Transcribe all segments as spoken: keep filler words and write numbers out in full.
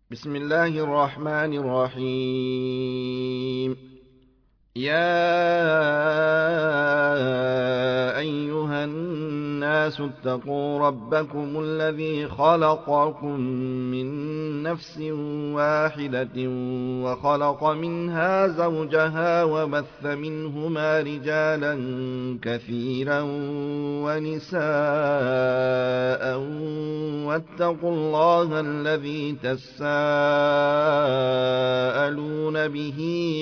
بسم الله الرحمن الرحيم. يا أيها الناس اتقوا ربكم الذي خلقكم من نفس واحدة وخلق منها زوجها وبث منهما رجالا كثيرا ونساء، واتقوا الله الذي تساءلون به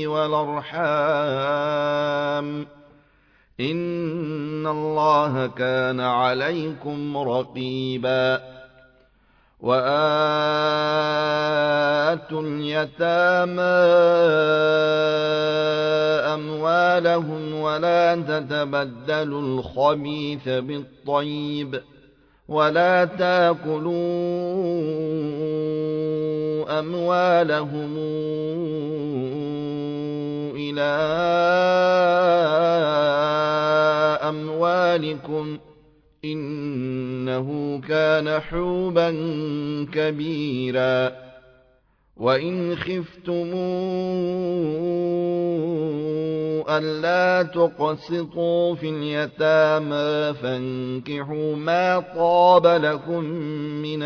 والأرحام، إن الله كان عليكم رقيبا. وآتوا اليتامى أموالهم ولا تتبدلوا الخبيث بالطيب ولا تاكلوا أموالهم إلى أموالكم إنه كان حوبا كبيرا. وإن خفتم ألا تقسطوا في اليتامى فانكحوا ما طاب لكم من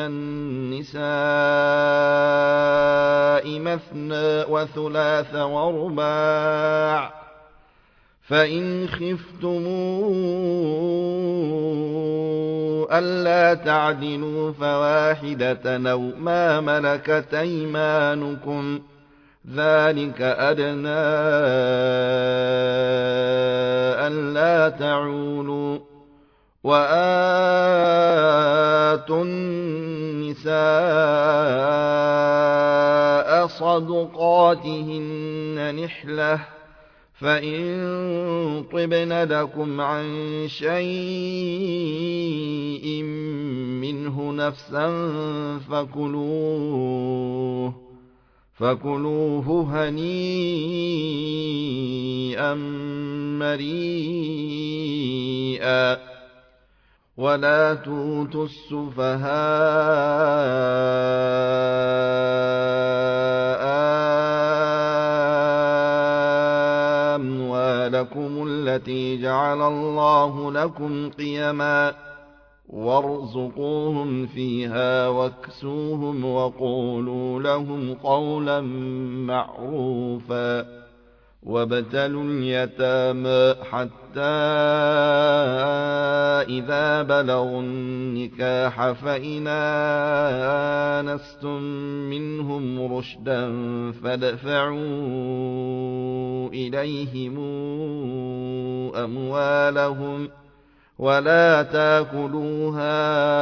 النساء مثنى وثلاث ورباع، فإن خفتم ألا تعدلوا فواحدة أو ما ملكت أيمانكم، ذلك أدنى ألا تعولوا. وآتوا النساء صدقاتهن نحلة، فإن طبن لكم عن شيء منه نفسا فكلوه فكلوه هنيئا مريئا. ولا تؤتوا السفهاء أموالكم التي جعل الله لكم قيما، وارزقوهم فيها واكسوهم وقولوا لهم قولا معروفا. وابتلوا اليتامى حتى إذا بلغوا النكاح فإن آنستم منهم رشدا فادفعوا إليهم أموالهم ولا تاكلوها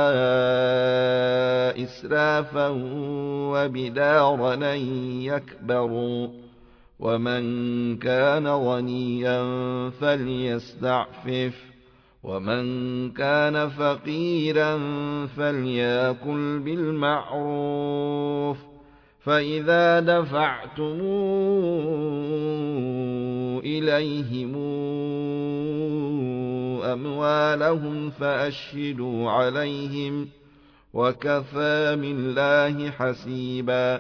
إسرافا وبدارا أن يكبروا، ومن كان غنيا فليستعفف، ومن كان فقيرا فليأكل بالمعروف. فإذا دفعتم إليهم أموالهم فأشهدوا عليهم، وكفى بالله حسيبا.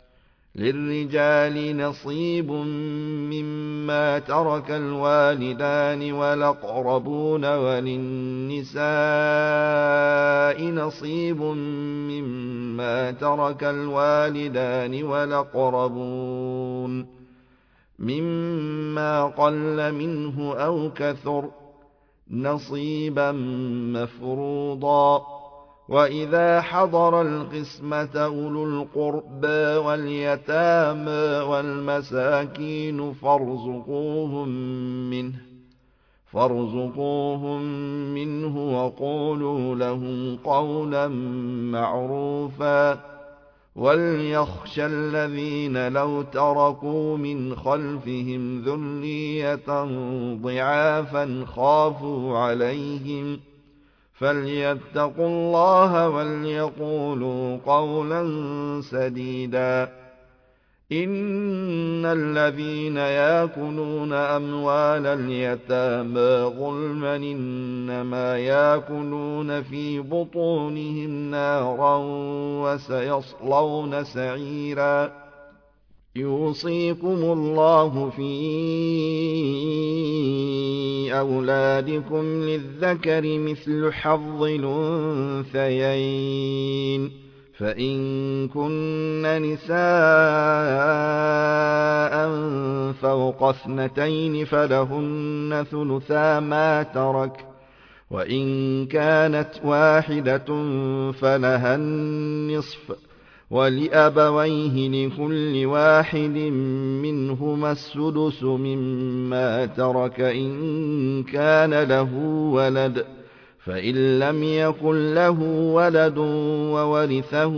للرجال نصيب مما ترك الوالدان والأقربون، وللنساء نصيب مما ترك الوالدان والأقربون مما قل منه أو كثر، نصيبا مفروضا. وإذا حضر القسمة أولو القربى واليتامى والمساكين فارزقوهم منه فارزقوهم منه وقولوا لهم قولا معروفا. وليخشى الذين لو تركوا من خلفهم ذرية ضعافا خافوا عليهم فليتقوا الله وليقولوا قولا سديدا. إن الذين يأكلون أموال اليتامى ظلما إنما يأكلون في بطونهم نارا وسيصلون سعيرا يوصيكم الله في أولادكم للذكر مثل حظ الأنثيين فإن كن نساء فوق اثنتين فلهن ثلثا ما ترك وإن كانت واحدة فلها النصف ولأبويه لكل واحد منهما السدس مما ترك إن كان له ولد فإن لم يكن له ولد وورثه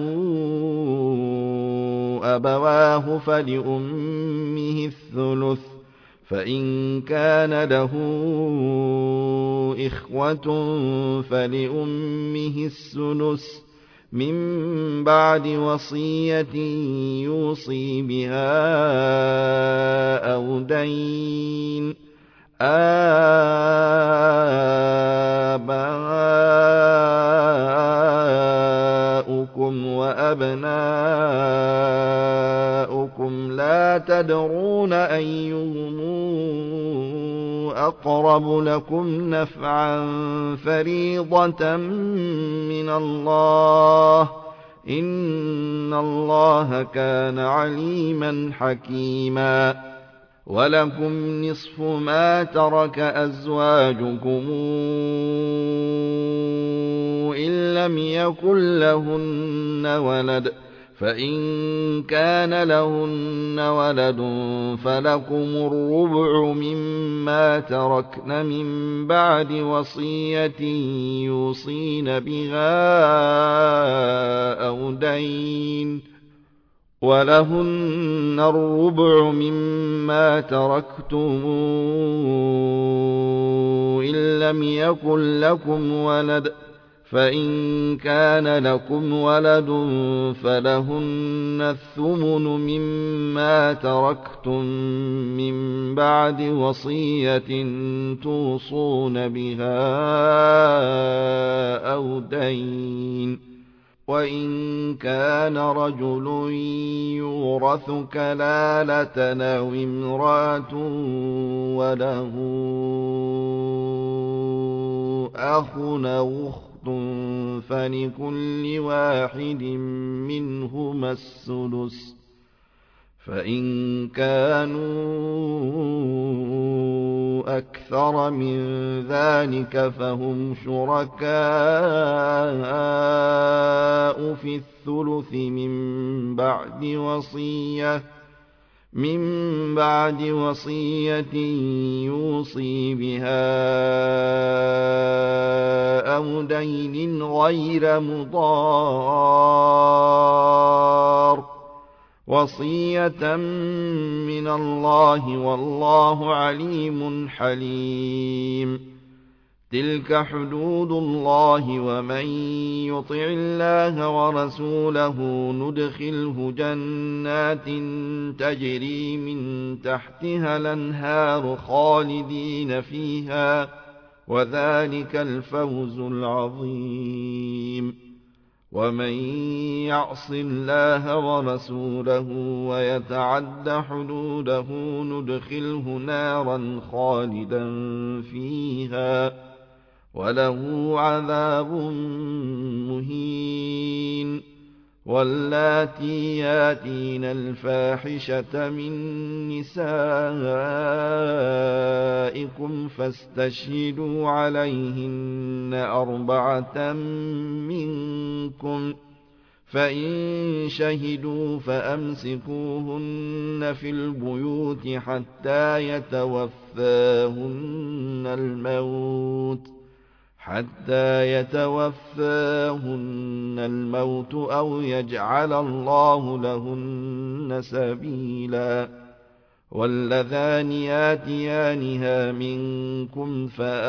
أبواه فلأمه الثلث فإن كان له إخوة فلأمه السدس من بعد وصية يوصي بها أو دين آباؤكم وأبناؤكم لا تدرون أيهم أقرب لكم نفعا فريضة من الله إن الله كان عليما حكيما ولكم نصف ما ترك أزواجكم إن لم يكن لهن ولد فإن كان لهن ولد فلكم الربع مما تركن من بعد وصية يوصين بها أو دين ولهن الربع مما تركتم إن لم يكن لكم ولد فإن كان لكم ولد فلهن الثمن مما تركتم من بعد وصية توصون بها أو دين وإن كان رجل يورث كلالة أو امرأة وله أخ أو أخت فلكل واحد منهما السدس فإن كانوا أكثر من ذلك فهم شركاء في الثلث من بعد وصية من بعد وصية يوصي بها أو دين غير مضار وصية من الله والله عليم حليم تلك حدود الله ومن يطع الله ورسوله ندخله جنات تجري من تحتها الأنهار خالدين فيها وذلك الفوز العظيم ومن يعص الله ورسوله ويتعد حدوده ندخله نارا خالدا فيها وله عذاب مهين واللاتي ياتين الفاحشة من نسائكم فاستشهدوا عليهن أربعة منكم فإن شهدوا فأمسكوهن في البيوت حتى يتوفاهن الموت حتى يتوفاهن الموت أو يجعل الله لهن سبيلا واللذان ياتيانها منكم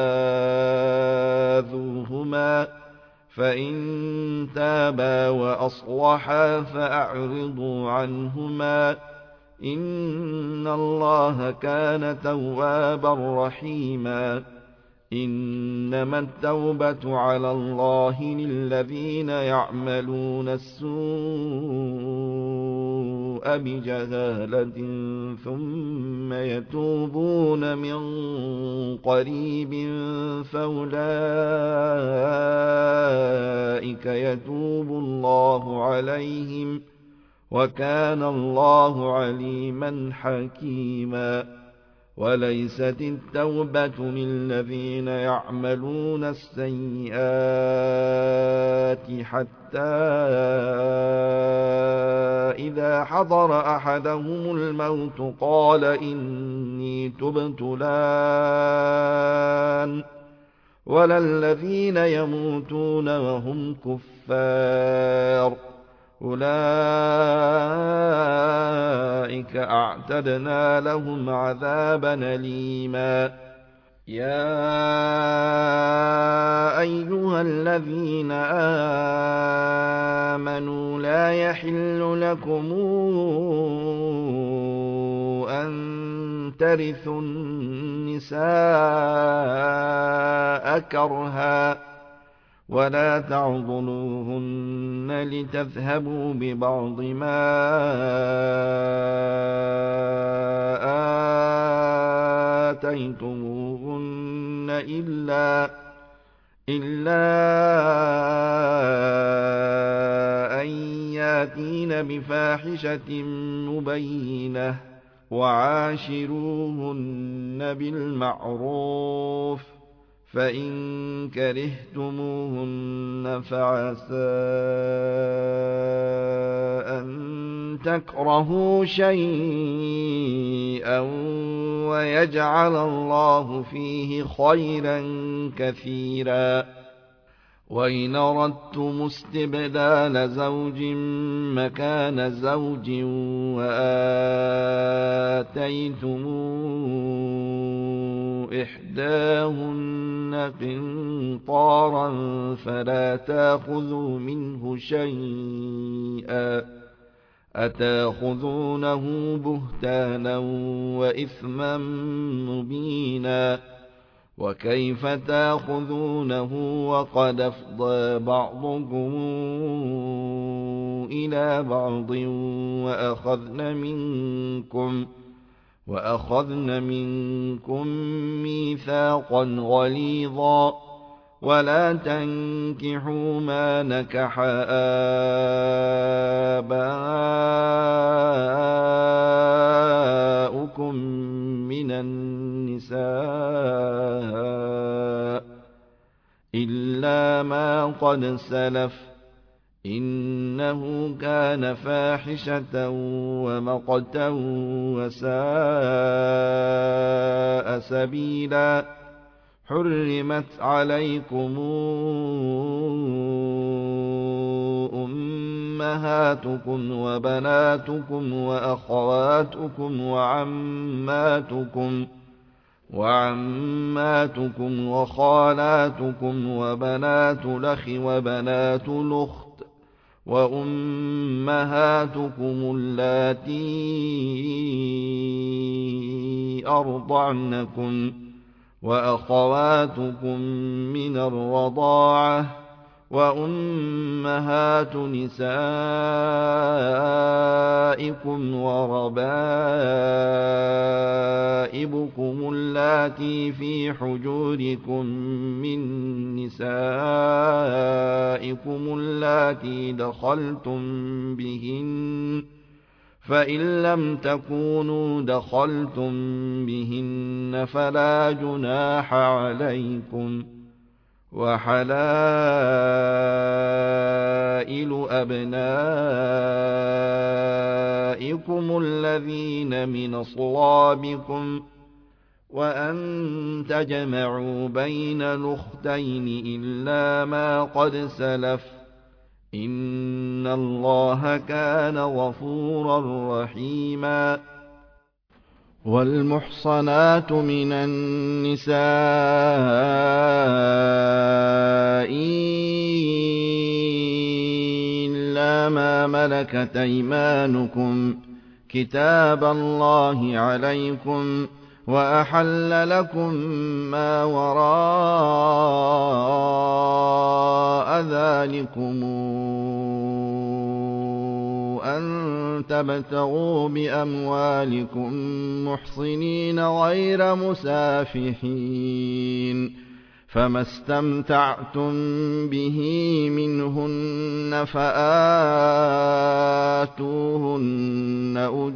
فآذوهما فإن تابا وأصلحا فأعرضوا عنهما إن الله كان توابا رحيما إنما التوبة على الله للذين يعملون السوء بجهالة ثم يتوبون من قريب فأولئك يتوب الله عليهم وكان الله عليما حكيما وليست التوبة للذين يعملون السيئات حتى إذا حضر أحدهم الموت قال إني تبت الآن ولا الذين يموتون وهم كفار أولئك أعتدنا لهم عذابا أليما يا أيها الذين آمنوا لا يحل لكم أن ترثوا النساء كرها ولا تعضلوهن لتذهبوا ببعض ما آتيتموهن إلا, إلا أن ياتين بفاحشة مبينة وعاشروهن بالمعروف فإن كرهتموهن فعسى أن تكرهوا شيئا ويجعل الله فيه خيرا كثيرا وإن أردتم استبدال زوج مكان زوج وآتيتم إحداهن قنطارا فلا تأخذوا منه شيئا أتأخذونه بهتانا وإثما مبينا وكيف تأخذونه وقد أفضى بعضكم إلى بعض وأخذن منكم وأخذن منكم ميثاقا غليظا ولا تنكحوا ما نكح آباؤكم من النساء إلا ما قد سلف إنه كان فاحشة ومقتا وساء سبيلا حرمت عليكم أمهاتكم وبناتكم وأخواتكم وعماتكم وعماتكم وخالاتكم وبنات الأخ وبنات الأخت وأمهاتكم اللاتي أرضعنكم وأخواتكم من الرضاعة وأمهات نسائكم وربائبكم اللاتي في حجوركم من نسائكم اللاتي دخلتم بهن فإن لم تكونوا دخلتم بهن فلا جناح عليكم وحلائل أبنائكم الذين من أصلابكم وأن تجمعوا بين الأختين إلا ما قد سلف إن الله كان غفورا رحيما والمحصنات من النساء إلا ما ملكت أيمانكم كتاب الله عليكم وأحل لكم ما وراء ذلكم أن تبتغوا بأموالكم محصنين غير مسافحين، فما استمتعتم به منهن فآتوهن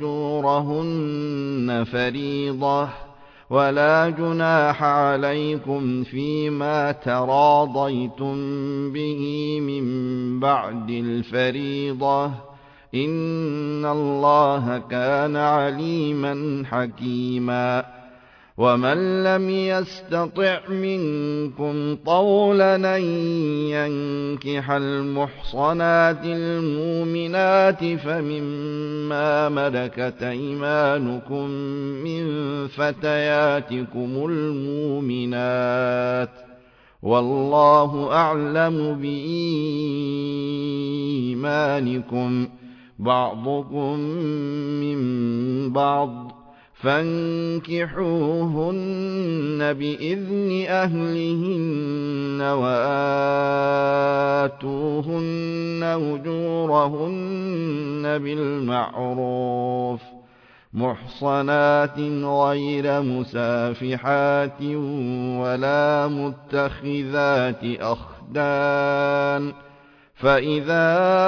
أجورهن فريضة، ولا جناح عليكم فيما تراضيتم به من بعد الفريضة، إن الله كان عليما حكيما. ومن لم يستطع منكم طولا أن ينكح المحصنات المؤمنات فمما ملكت أيمانكم من فتياتكم المؤمنات، والله أعلم بإيمانكم، بعضكم من بعض، فانكحوهن بإذن أهلهن وآتوهن أجورهن بالمعروف، محصنات غير مسافحات ولا متخذات أخدان، فإذا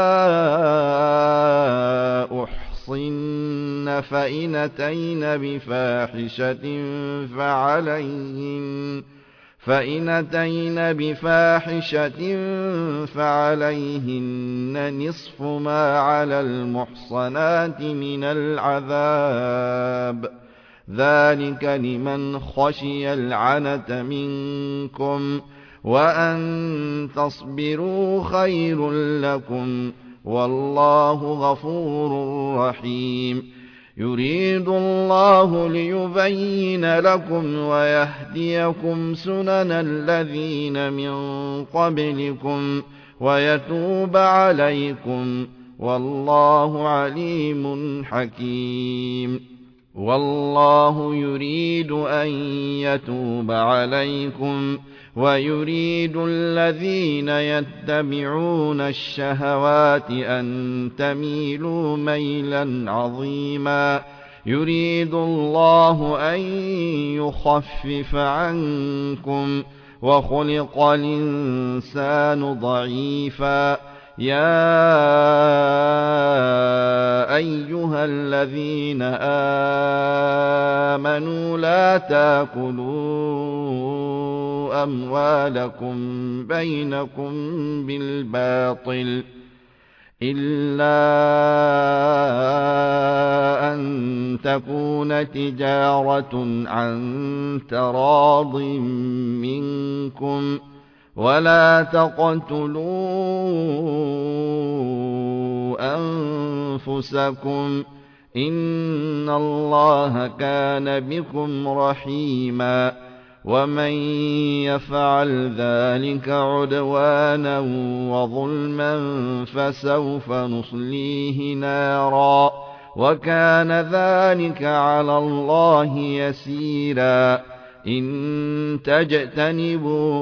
أحصن فإن أتين بفاحشة فعليهن فإن أتين بفاحشة فعليهن نصف ما على المحصنات من العذاب، ذلك لمن خشي العنة منكم، وأن تصبروا خير لكم، والله غفور رحيم. يريد الله ليبين لكم ويهديكم سنن الذين من قبلكم ويتوب عليكم، والله عليم حكيم. والله يريد أن يتوب عليكم ويريد الذين يتبعون الشهوات أن تميلوا ميلا عظيما. يريد الله أن يخفف عنكم وخلق الإنسان ضعيفا. يا أيها الذين آمنوا لا تأكلوا أموالكم بينكم بالباطل إلا أن تكون تجارة عن تراض منكم، ولا تقتلوا أنفسكم، إن الله كان بكم رحيما. ومن يفعل ذلك عدوانا وظلما فسوف نصليه نارا، وكان ذلك على الله يسيرا. إن تجتنبوا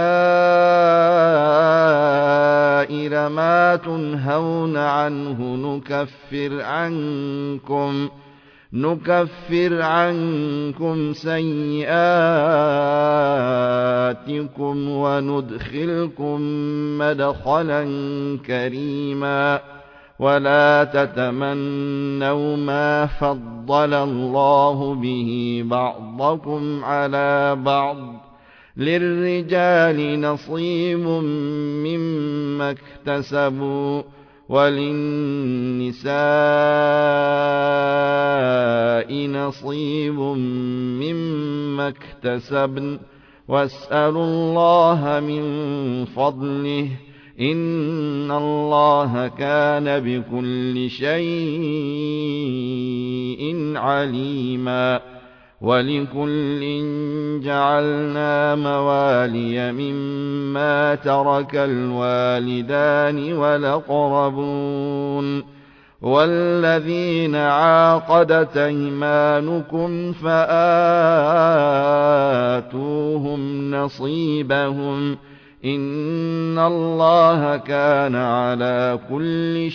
كبائر ما تنهون عنه نكفر عنكم نكفر عنكم سيئاتكم وندخلكم مدخلا كريما. ولا تتمنوا ما فضل الله به بعضكم على بعض، للرجال نصيب مما اكتسبوا وللنساء نصيب مما اكتسبن، واسألوا الله من فضله، إن الله كان بكل شيء عليما. ولكل جعلنا موالي مما ترك الوالدان والأقربون والذين عاقدت أيمانكم فآتوهم نصيبهم إن الله كان على كل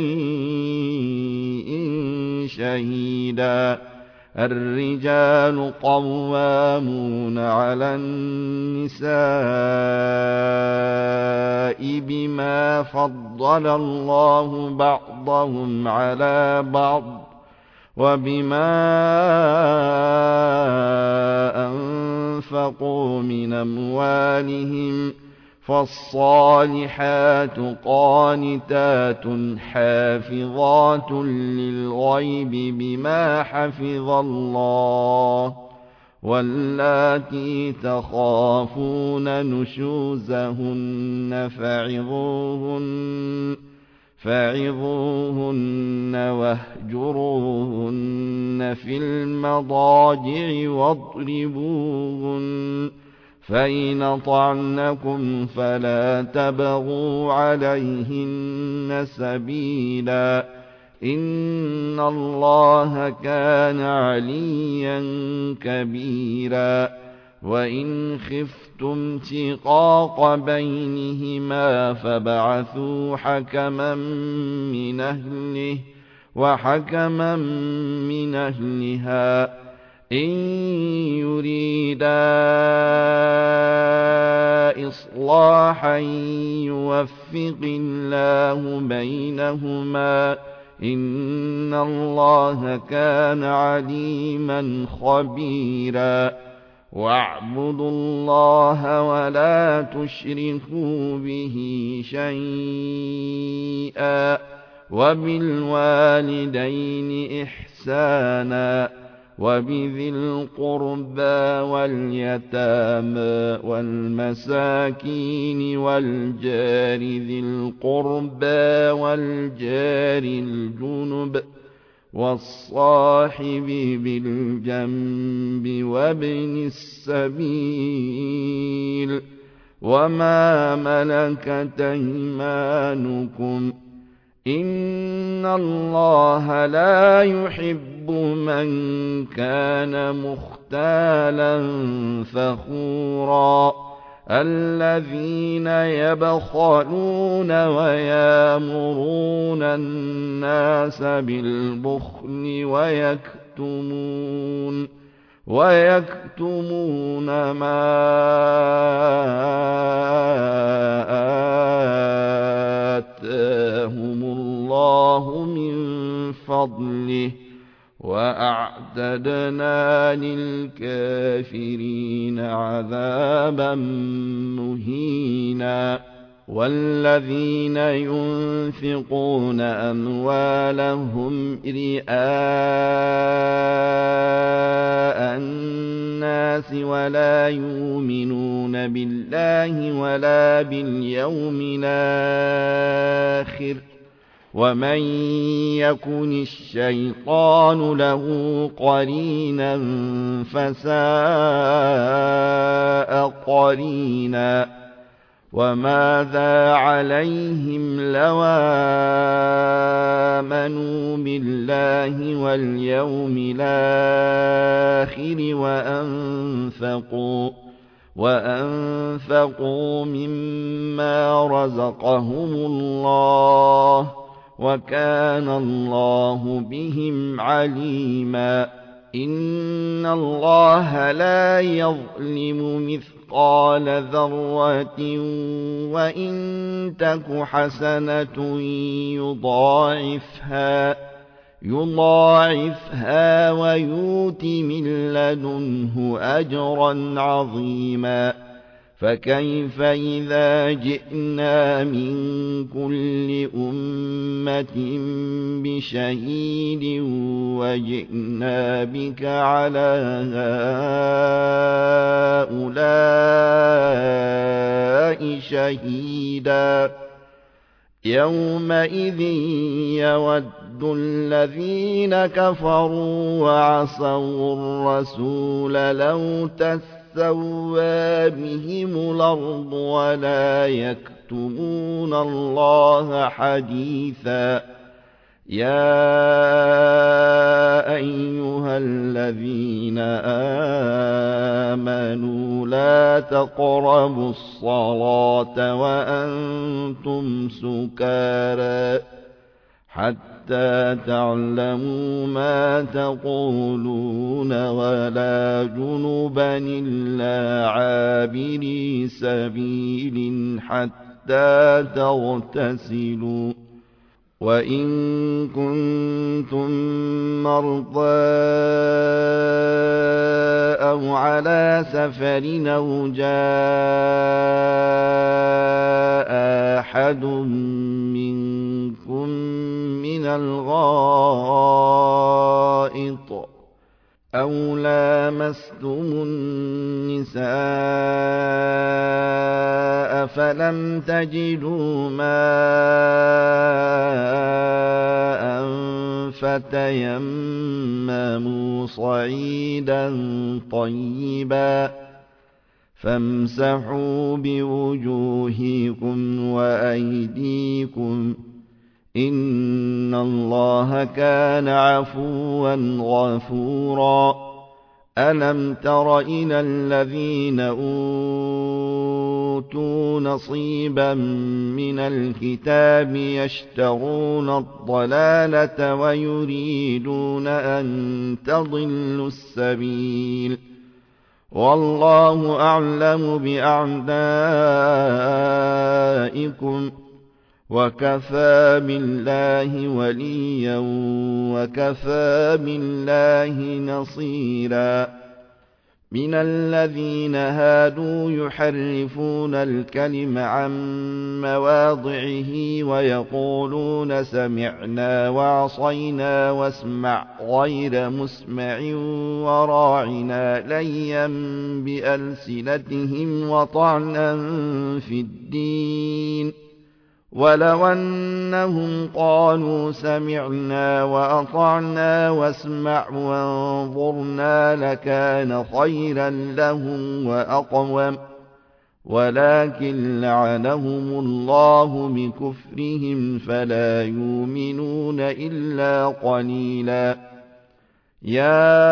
شيء شهيدا الرجال قوامون على النساء بما فضل الله بعضهم على بعض وبما أنفقوا من أموالهم فالصالحات قانتات حافظات للغيب بما حفظ الله واللاتي تخافون نشوزهن فعظوهن فعظوهن واهجروهن في المضاجع واضربوهن فإن طعنكم فلا تبغوا عليهن سبيلا إن الله كان عليا كبيرا وإن خفتم شقاق بينهما فابعثوا حكما من أهله وحكما من أهلها إن يريدا إصلاحا يوفق الله بينهما إن الله كان عليما خبيرا واعبدوا الله ولا تشركوا به شيئا وبالوالدين إحسانا وبذي القربى واليتامى والمساكين والجار ذي القربى والجار الجنب والصاحب بالجنب وابن السبيل وما ملكت أيمانكم إن الله لا يحب من كان مختالا فخورا الذين يبخلون ويامرون الناس بالبخل ويكتمون ويكتمون ما آتاهم الله من فضله وأعتدنا للكافرين عذابا مهينا والذين ينفقون أموالهم رئاء الناس ولا يؤمنون بالله ولا باليوم الآخر ومن يكن الشيطان له قرينا فساء قرينا وماذا عليهم لو آمنوا بالله واليوم الآخر وأنفقوا وأنفقوا مما رزقهم الله وكان الله بهم عليما إن الله لا يظلم مثقال ذرة وإن تك حسنة يضاعفها يضاعفها ويؤت من لدنه أجرا عظيما فكيف إذا جئنا من كل أمة بشهيد وجئنا بك على هؤلاء شهيدا يومئذ يود الذين كفروا وعصوا الرسول لو تسوى بهم الأرض ولا يكتمون الله حديثا يَا أَيُّهَا الَّذِينَ آمَنُوا لَا تَقْرَبُوا الصَّلَاةَ وَأَنتُمْ سُكَارَىٰ حَتَّىٰ تَعْلَمُوا مَا تَقُولُونَ وَلَا جُنُبًا إِلَّا عَابِرِي سَبِيلٍ حَتَّىٰ تَغْتَسِلُوا ۚ وَإِن كُنتُم مَّرْضَىٰ أَوْ عَلَىٰ سَفَرٍ أَوْ جَاءَ أَحَدٌ مِّنكُم مِّنَ الْغَائِطِ أَوْ لَامَسْتُمُ النِّسَاءَ فَلَمْ تَجِدُوا مَاءً فَتَيَمَّمُوا صَعِيدًا طَيِّبًا فَامْسَحُوا بِوُجُوهِكُمْ وَأَيْدِيكُمْ ۗ إِنَّ اللَّهَ كَانَ عَفُوًّا غَفُورًا. أَلَمْ تَرَ إِلَى الَّذِينَ أُوتُوا نَصِيبًا مِّنَ الْكِتَابِ يَشْتَرُونَ الضَّلَالَةَ وَيُرِيدُونَ أَن تَضِلُّوا السَّبِيلَ ۗ وَاللَّهُ أَعْلَمُ بِأَعْدَائِكُمْ ۚ وَكَفَىٰ بِاللَّهِ وَلِيًّا وَكَفَىٰ بِاللَّهِ نَصِيرًا. مِنَ الَّذِينَ هَادُوا يُحَرِّفُونَ الْكَلِمَ عَن مَّوَاضِعِهِ وَيَقُولُونَ سَمِعْنَا وَعَصَيْنَا وَاسْمَعْ غَيْرَ مُسْمَعٍ وَرَاعِنَا لَيًّا بِأَلْسِنَتِهِمْ وَطَعْنًا فِي الدِّينِ ۚ وَلَوْ أَنَّهُمْ قَالُوا سَمِعْنَا وَأَطَعْنَا وَاسْمَعْ وَانظُرْنَا لَكَانَ خَيْرًا لَّهُمْ وَأَقْوَمَ ۚ وَلَٰكِن لَّعَنَهُمُ اللَّهُ بِكُفْرِهِمْ فَلَا يُؤْمِنُونَ إِلَّا قَلِيلًا. يَا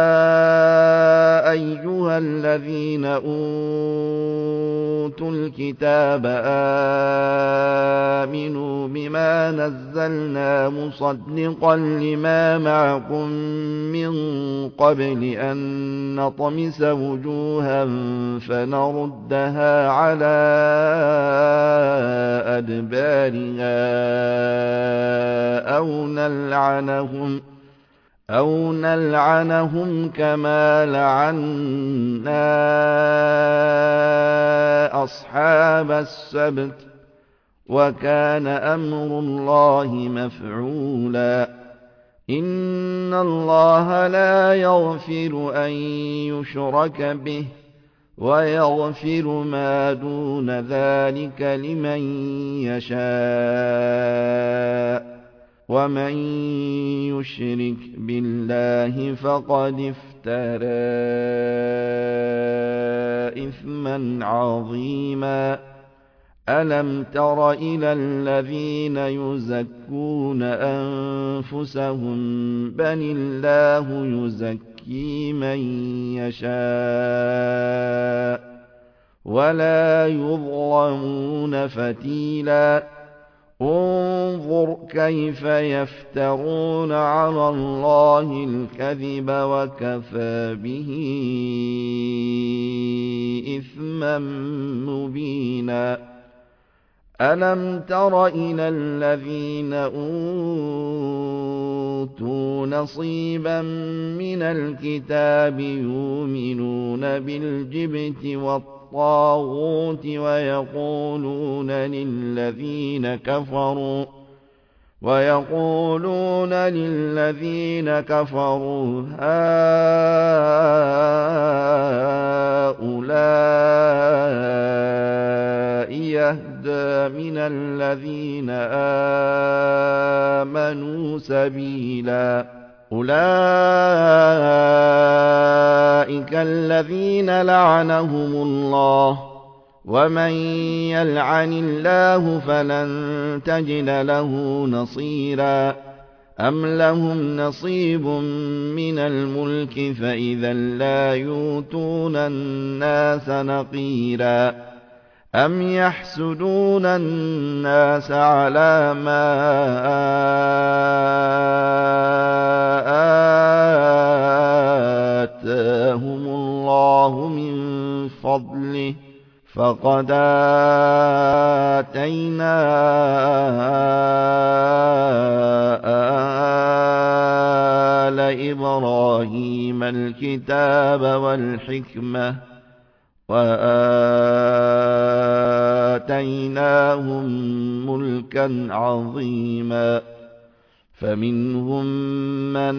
أَيُّهَا الَّذِينَ أُوتُوا الْكِتَابَ آمِنُوا بِمَا نَزَّلْنَا مُصَدِّقًا لِّمَا مَعَكُم مِّن قَبْلِ أَن نَّطْمِسَ وُجُوهًا فَنَرُدَّهَا عَلَىٰ أَدْبَارِهَا أَوْ نَلْعَنَهُمْ أَوْ نَلْعَنَهُمْ كَمَا لَعَنَّا أَصْحَابَ السَّبْتِ ۚ وَكَانَ أَمْرُ اللَّهِ مَفْعُولًا. إِنَّ اللَّهَ لَا يَغْفِرُ أَن يُشْرَكَ بِهِ وَيَغْفِرُ مَا دُونَ ذَٰلِكَ لِمَن يَشَاءُ ۚ وَمَن يُشْرِكْ بِاللَّهِ فَقَدِ افْتَرَىٰ إِثْمًا عَظِيمًا. أَلَمْ تَرَ إِلَى الَّذِينَ يُزَكُّونَ أَنفُسَهُم ۚ بَلِ اللَّهُ يُزَكِّي مَن يَشَاءُ وَلَا يُظْلَمُونَ فَتِيلًا. انظُرْ كَيْفَ يَفْتَرُونَ عَلَى اللَّهِ الْكَذِبَ وَكَفَىٰ بِهِ إِثْمًا مُّبِينًا. أَلَمْ تَرَ إِلَى الَّذِينَ أُوتُوا نَصِيبًا مِّنَ الْكِتَابِ يُؤْمِنُونَ بِالْجِبْتِ وَالطَّاغُوتِ وَيَقُولُونَ لِلَّذِينَ كَفَرُوا وَيَقُولُونَ لِلَّذِينَ كَفَرُوا هَٰؤُلَاءِ يَهْدَىٰ مِنَ الَّذِينَ آمَنُوا سَبِيلًا. أُولَٰئِكَ الَّذِينَ لَعَنَهُمُ اللَّهُ ۖ وَمَن يَلْعَنِ اللَّهُ فَلَن تَجِدَ لَهُ نَصِيرًا. أَمْ لَهُمْ نَصِيبٌ مِّنَ الْمُلْكِ فَإِذًا لَّا يُؤْتُونَ النَّاسَ نَقِيرًا أَمْ يَحْسُدُونَ النَّاسَ عَلَىٰ مَا آتَاهُمُ اللَّهُ مِن فَضْلِهِ فَقَدْ آتَيْنَا آلَ إِبْرَاهِيمَ الْكِتَابَ وَالْحِكْمَةَ وَآتَيْنَاهُم مُّلْكًا عَظِيمًا فَمِنْهُم مَّنْ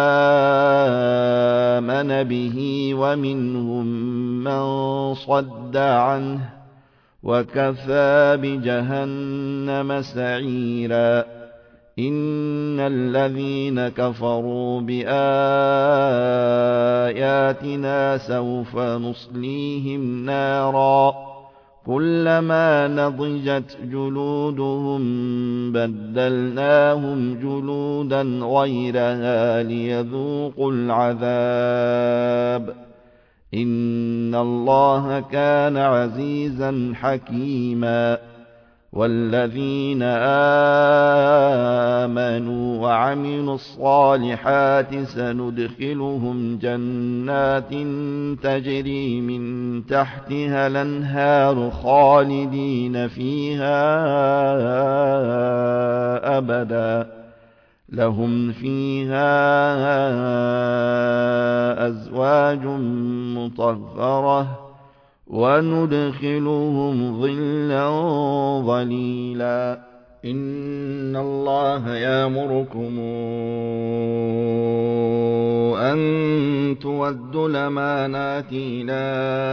آمَنَ بِهِ وَمِنْهُم مَّن صَدَّ عَنْهُ ۚ وَكَفَىٰ بِجَهَنَّمَ سَعِيرًا إِنَّ الَّذِينَ كَفَرُوا بِآيَاتِنَا سَوْفَ نُصْلِيهِمْ نَارًا كُلَّمَا نَضِجَتْ جُلُودُهُم بَدَّلْنَاهُمْ جُلُودًا غَيْرَهَا لِيَذُوقُوا الْعَذَابَ إِنَّ اللَّهَ كَانَ عَزِيزًا حَكِيمًا وَالَّذِينَ آمَنُوا وَعَمِلُوا الصَّالِحَاتِ سَنُدْخِلُهُمْ جَنَّاتٍ تَجْرِي مِن تَحْتِهَا الْأَنْهَارُ خَالِدِينَ فِيهَا أَبَدًا لَّهُمْ فِيهَا أَزْوَاجٌ مُّطَهَّرَةٌ وَنُدْخِلُهُمْ ظِلًّا ظَلِيلًا إِنَّ اللَّهَ يَأْمُرُكُمْ أَن تُؤَدُّوا الْأَمَانَاتِ إِلَىٰ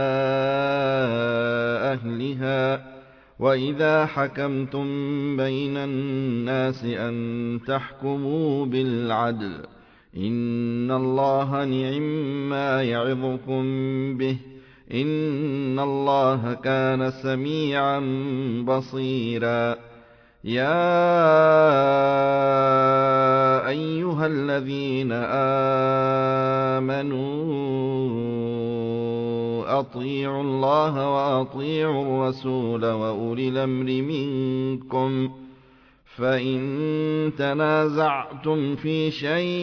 أَهْلِهَا وَإِذَا حَكَمْتُم بَيْنَ النَّاسِ أَن تَحْكُمُوا بِالْعَدْلِ ۚ إِنَّ اللَّهَ نِعِمَّا يَعِظُكُم بِهِ ۗ إِنَّ اللَّهَ كَانَ سَمِيعًا بَصِيرًا يَا أَيُّهَا الَّذِينَ آمَنُوا أَطِيعُوا اللَّهَ وَأَطِيعُوا الرَّسُولَ وَأُولِي الْأَمْرِ مِنكُمْ ۖ فَإِن تَنَازَعْتُمْ فِي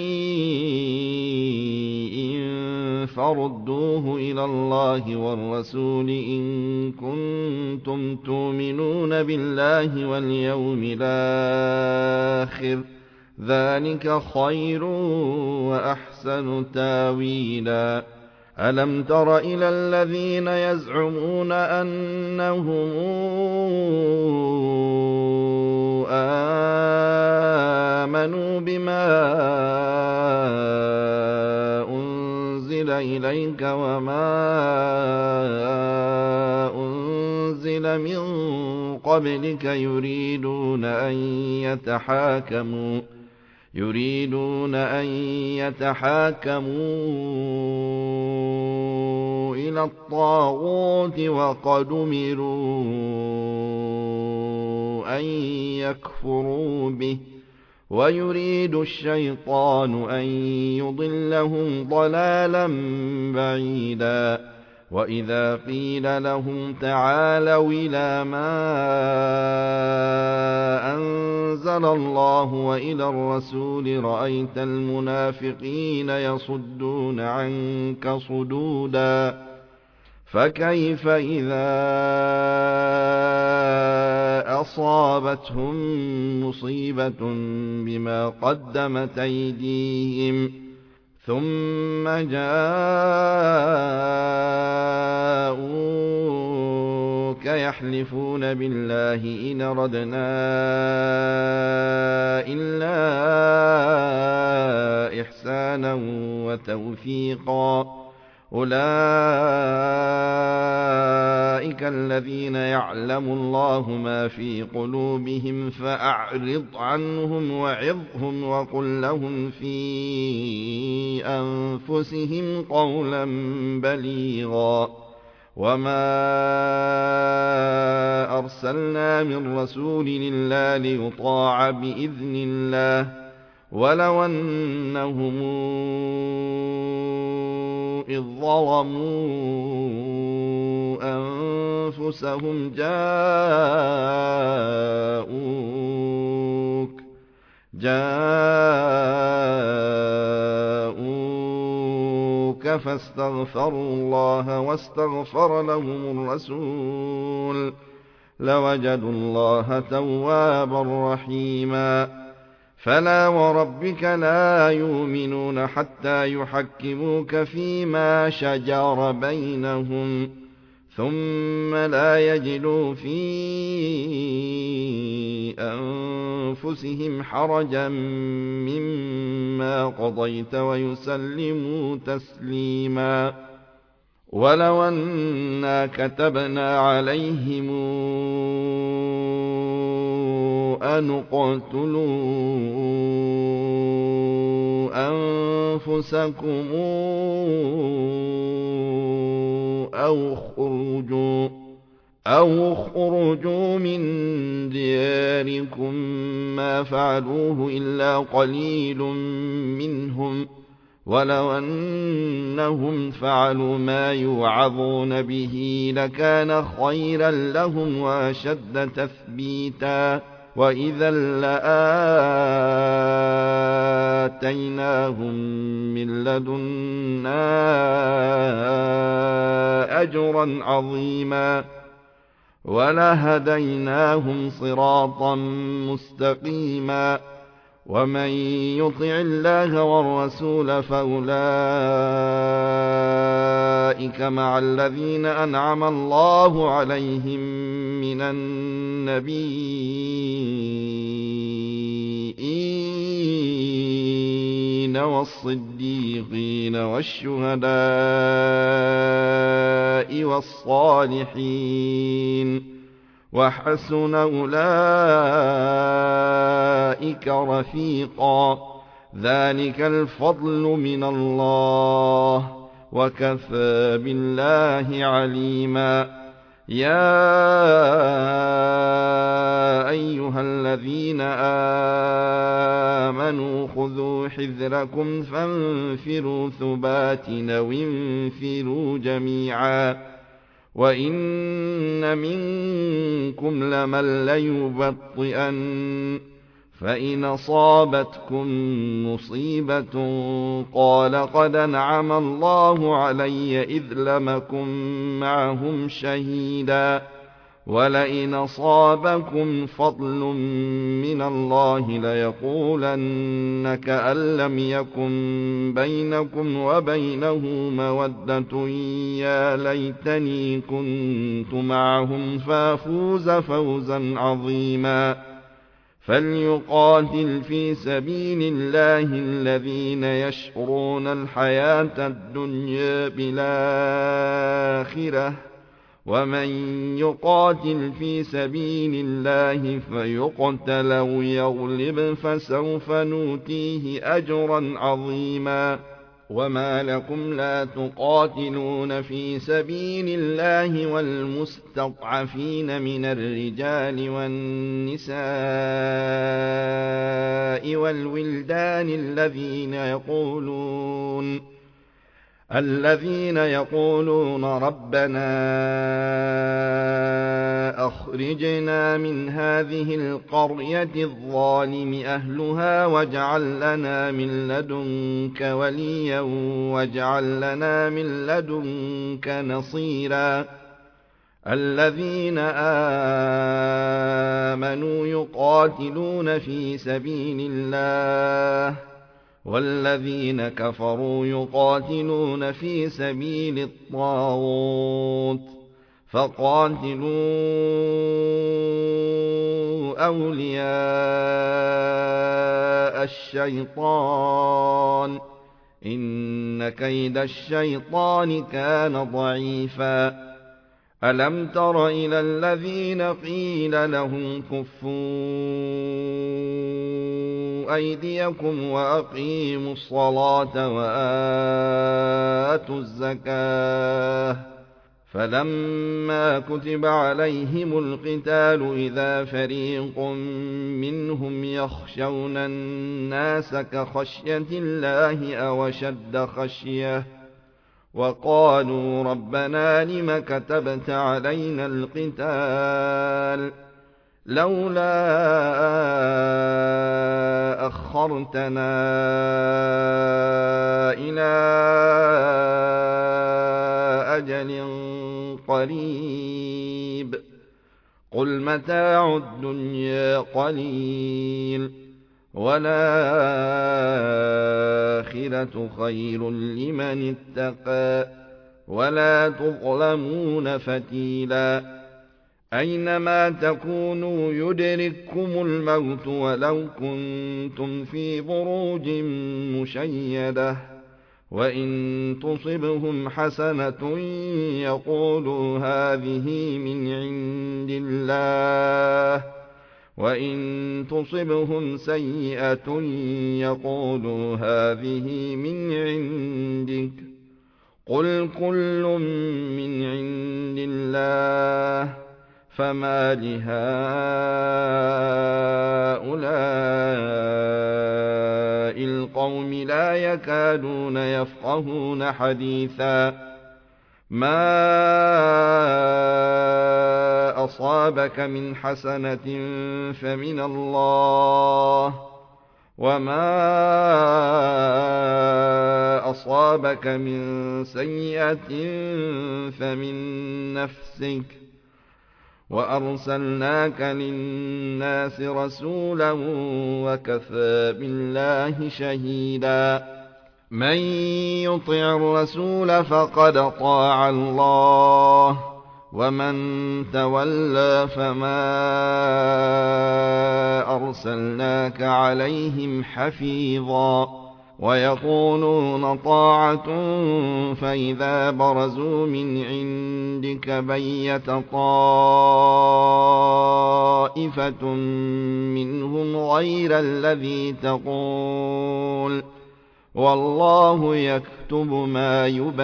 شَيْءٍ فَرُدُّوهُ إِلَى اللَّهِ وَالرَّسُولِ إِن كُنتُمْ تُؤْمِنُونَ بِاللَّهِ وَالْيَوْمِ الْآخِرِ ۚ ذَٰلِكَ خَيْرٌ وَأَحْسَنُ تَأْوِيلًا أَلَمْ تَرَ إِلَى الَّذِينَ يَزْعُمُونَ أَنَّهُمْ آمَنُوا بِمَا أُنزِلَ إِلَيْكَ وَمَا أُنزِلَ مِن قَبْلِكَ يُرِيدُونَ أَن يَتَحَاكَمُوا يُرِيدُونَ أَن يَتَحَاكَمُوا إِلَى الطَّاغُوتِ وَقَدْ أُمِرُوا أَن يَكْفُرُوا بِهِ ۖ وَيُرِيدُ الشَّيْطَانُ أَن يُضِلَّهُمْ ضَلَالًا بَعِيدًا وَإِذَا قِيلَ لَهُمْ تَعَالَوْا إِلَىٰ مَا أَنزَلَ اللَّهُ وَإِلَى الرَّسُولِ رَأَيْتَ الْمُنَافِقِينَ يَصُدُّونَ عَنكَ صُدُودًا فَكَيْفَ إِذَا أَصَابَتْهُم مُّصِيبَةٌ بِمَا قَدَّمَتْ أَيْدِيهِمْ ثُمَّ جَاءُوكَ يَحْلِفُونَ بِاللَّهِ إِنْ أَرَدْنَا إِلَّا إِحْسَانًا وَتَوْفِيقًا أُولَٰئِكَ الَّذِينَ يَعْلَمُ اللَّهُ مَا فِي قُلُوبِهِمْ فَأَعْرِضْ عَنْهُمْ وَعِظْهُمْ وَقُل لَّهُمْ فِي أَنفُسِهِمْ قَوْلًا بَلِيغًا وَمَا أَرْسَلْنَا مِن رَّسُولٍ إِلَّا لِيُطَاعَ بِإِذْنِ اللَّهِ ولو أنهم إذ ظلموا أنفسهم جاءوك جاءوك فاستغفروا الله واستغفر لهم الرسول لوجدوا الله توابا رحيما فلا وربك لا يؤمنون حتى يحكموك فيما شجر بينهم ثم لا يجدوا في أنفسهم حرجا مما قضيت ويسلموا تسليما ولو أنا كتبنا عليهم أن اقتلوا أنفسكم أو اخرجوا أو اخرجوا من دياركم ما فعلوه إلا قليل منهم ولو أنهم فعلوا ما يوعظون به لكان خيرا لهم وأشد تثبيتا وإذا لآتيناهم من لدنا أجرا عظيما ولهديناهم صراطا مستقيما ومن يطع الله والرسول فأولئك مع الذين أنعم الله عليهم من النبيين والصديقين والشهداء والصالحين وحسن أولئك رفيقا ذلك الفضل من الله وكفى بالله عليما يا أيها الذين آمنوا خذوا حذركم فانفروا ثبات أو انفروا جميعا وإن منكم لمن ليبطئن فإن أصابتكم مصيبة قال قد أنعم الله علي إذ لم أكن معهم شهيدا ولئن أصابكم فضل من الله ليقولن كأن لم يكن بينكم وبينه مودة يا ليتني كنت معهم فافوز فوزا عظيما فليقاتل في سبيل الله الذين يشرون الحياة الدنيا بالآخرة ومن يقاتل في سبيل الله فيقتل أو يغلب فسوف نؤتيه أجرا عظيما وما لكم لا تقاتلون في سبيل الله والمستضعفين من الرجال والنساء والولدان الذين يقولون الذين يقولون ربنا أخرجنا من هذه القرية الظالم أهلها واجعل لنا من لدنك وليا واجعل لنا من لدنك نصيرا الذين آمنوا يقاتلون في سبيل الله والذين كفروا يقاتلون في سبيل الطاغوت فقاتلوا أولياء الشيطان إن كيد الشيطان كان ضعيفا ألم تر إلى الذين قيل لهم كفوا أيديكم وأقيموا الصلاة وآتوا الزكاة فلما كتب عليهم القتال إذا فريق منهم يخشون الناس كخشية الله أو أشد خشية وقالوا ربنا لم كتبت علينا القتال لولا أخرتنا إلى أجل قريب قل متاع الدنيا قليل والآخرة خير لمن اتقى ولا تظلمون فتيلا أينما تكونوا يدرككم الموت ولو كنتم في بروج مشيدة وإن تصبهم حسنة يقولوا هذه من عند الله وإن تصبهم سيئة يقولوا هذه من عندك قل كل من عند الله فما لهؤلاء القوم لا يكادون يفقهون حديثا ما أصابك من حسنة فمن الله وما أصابك من سيئة فمن نفسك وأرسلناك للناس رسولا وكفى بالله شهيدا من يطع الرسول فقد طاع الله ومن تولى فما أرسلناك عليهم حفيظا ويقولون طاعة فإذا برزوا من عندك بيت طائفة منهم غير الذي تقول والله يكتب ما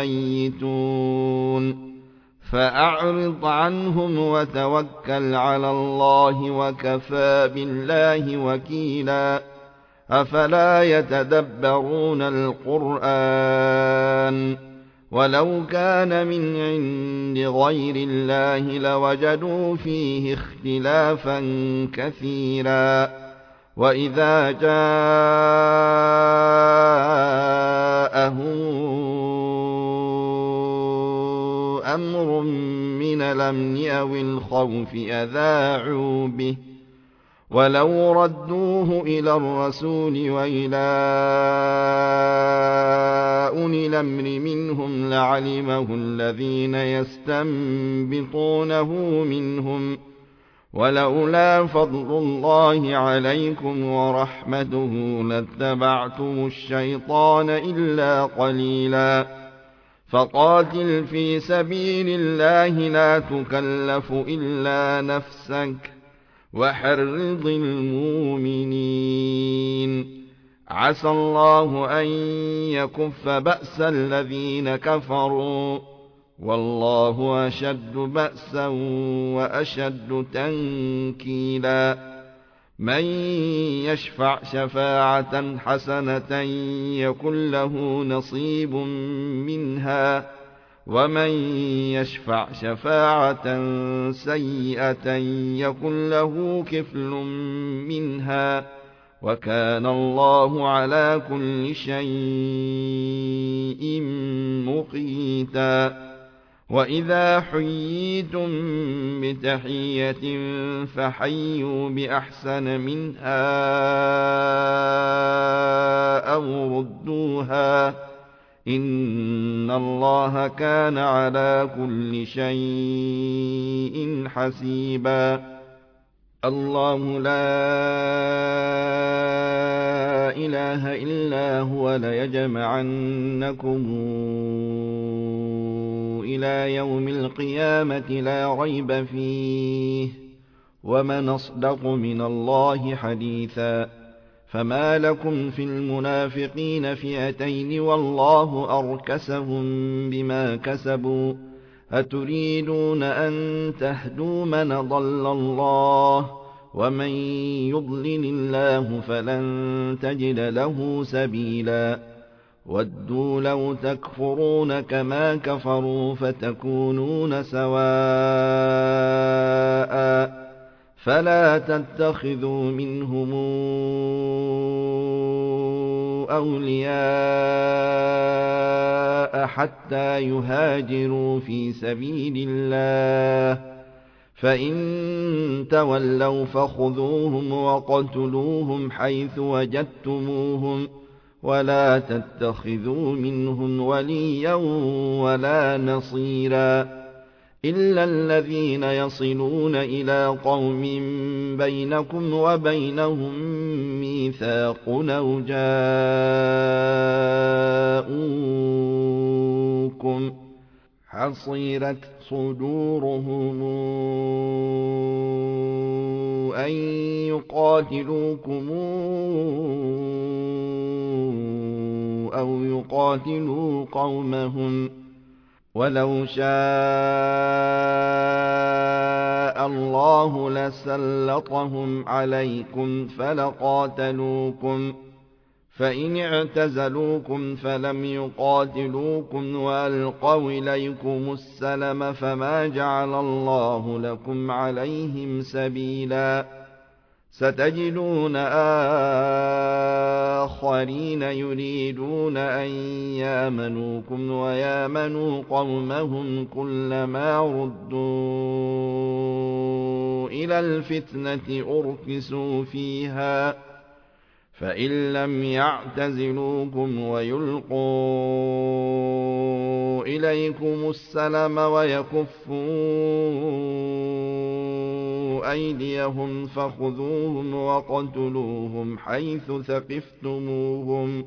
يبيتون فأعرض عنهم وتوكل على الله وكفى بالله وكيلا أفلا يتدبرون القرآن ولو كان من عند غير الله لوجدوا فيه اختلافا كثيرا وإذا جاءهم أمر من الأمن أو الخوف أذاعوا به ولو ردوه إلى الرسول وإلى أولي الأمر منهم لعلمه الذين يستنبطونه منهم ولولا فضل الله عليكم ورحمته لاتبعتم الشيطان إلا قليلا فقاتل في سبيل الله لا تكلف إلا نفسك وحرض المؤمنين عسى الله أن يكف بأس الذين كفروا والله أشد بأسا وأشد تنكيلا من يشفع شفاعة حسنة يكن له نصيب منها ومن يشفع شفاعة سيئة يكن له كفل منها وكان الله على كل شيء مقيتا وإذا حييتم بتحية فحيوا بأحسن منها أو ردوها إن الله كان على كل شيء حسيبا الله لا إله إلا هو ليجمعنكم إلى يوم القيامة لا ريب فيه ومن أصدق من الله حديثا فما لكم في المنافقين فئتين والله أركسهم بما كسبوا أتريدون أن تهدوا من ضل الله ومن يضلل الله فلن تجد له سبيلا ودوا لو تكفرون كما كفروا فتكونون سواء فلا تتخذوا منهم أولياء حتى يهاجروا في سبيل الله فإن تولوا فخذوهم وقتلوهم حيث وجدتموهم ولا تتخذوا منهم وليا ولا نصيرا إلا الذين يصلون إلى قوم بينكم وبينهم ميثاق أو جاءوكم حصيرت صدورهم أن يقاتلوكم أو يقاتلوا قومهم ولو شاء الله لسلطهم عليكم فلقاتلوكم فإن اعتزلوكم فلم يقاتلوكم وألقوا إليكم السلم فما جعل الله لكم عليهم سبيلا ستجدون آخرين يريدون أن يامنوكم ويامنوا قومهم كلما ردوا إلى الفتنة أركسوا فيها فإن لم يعتزلوكم ويلقوا إليكم السلم ويكفوا أيديهم فخذوهم وقتلوهم حيث ثقفتموهم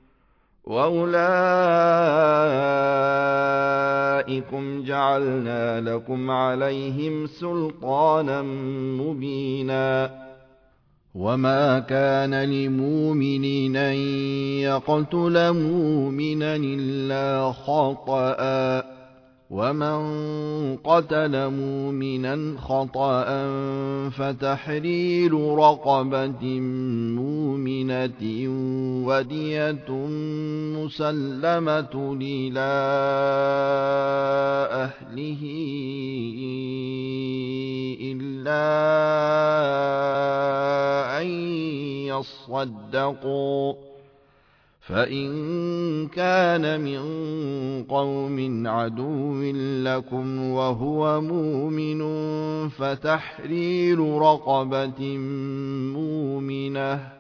وأولئكم جعلنا لكم عليهم سلطانا مبينا وما كان لمؤمن أن يقتل مؤمنا إلا خطأ ومن قتل مؤمنا خطأ فتحرير رقبة مؤمنة ودية مسلمة إلى أهله إلا أن يصدقوا فإن كان من قوم عدو لكم وهو مؤمن فتحرير رقبة مؤمنة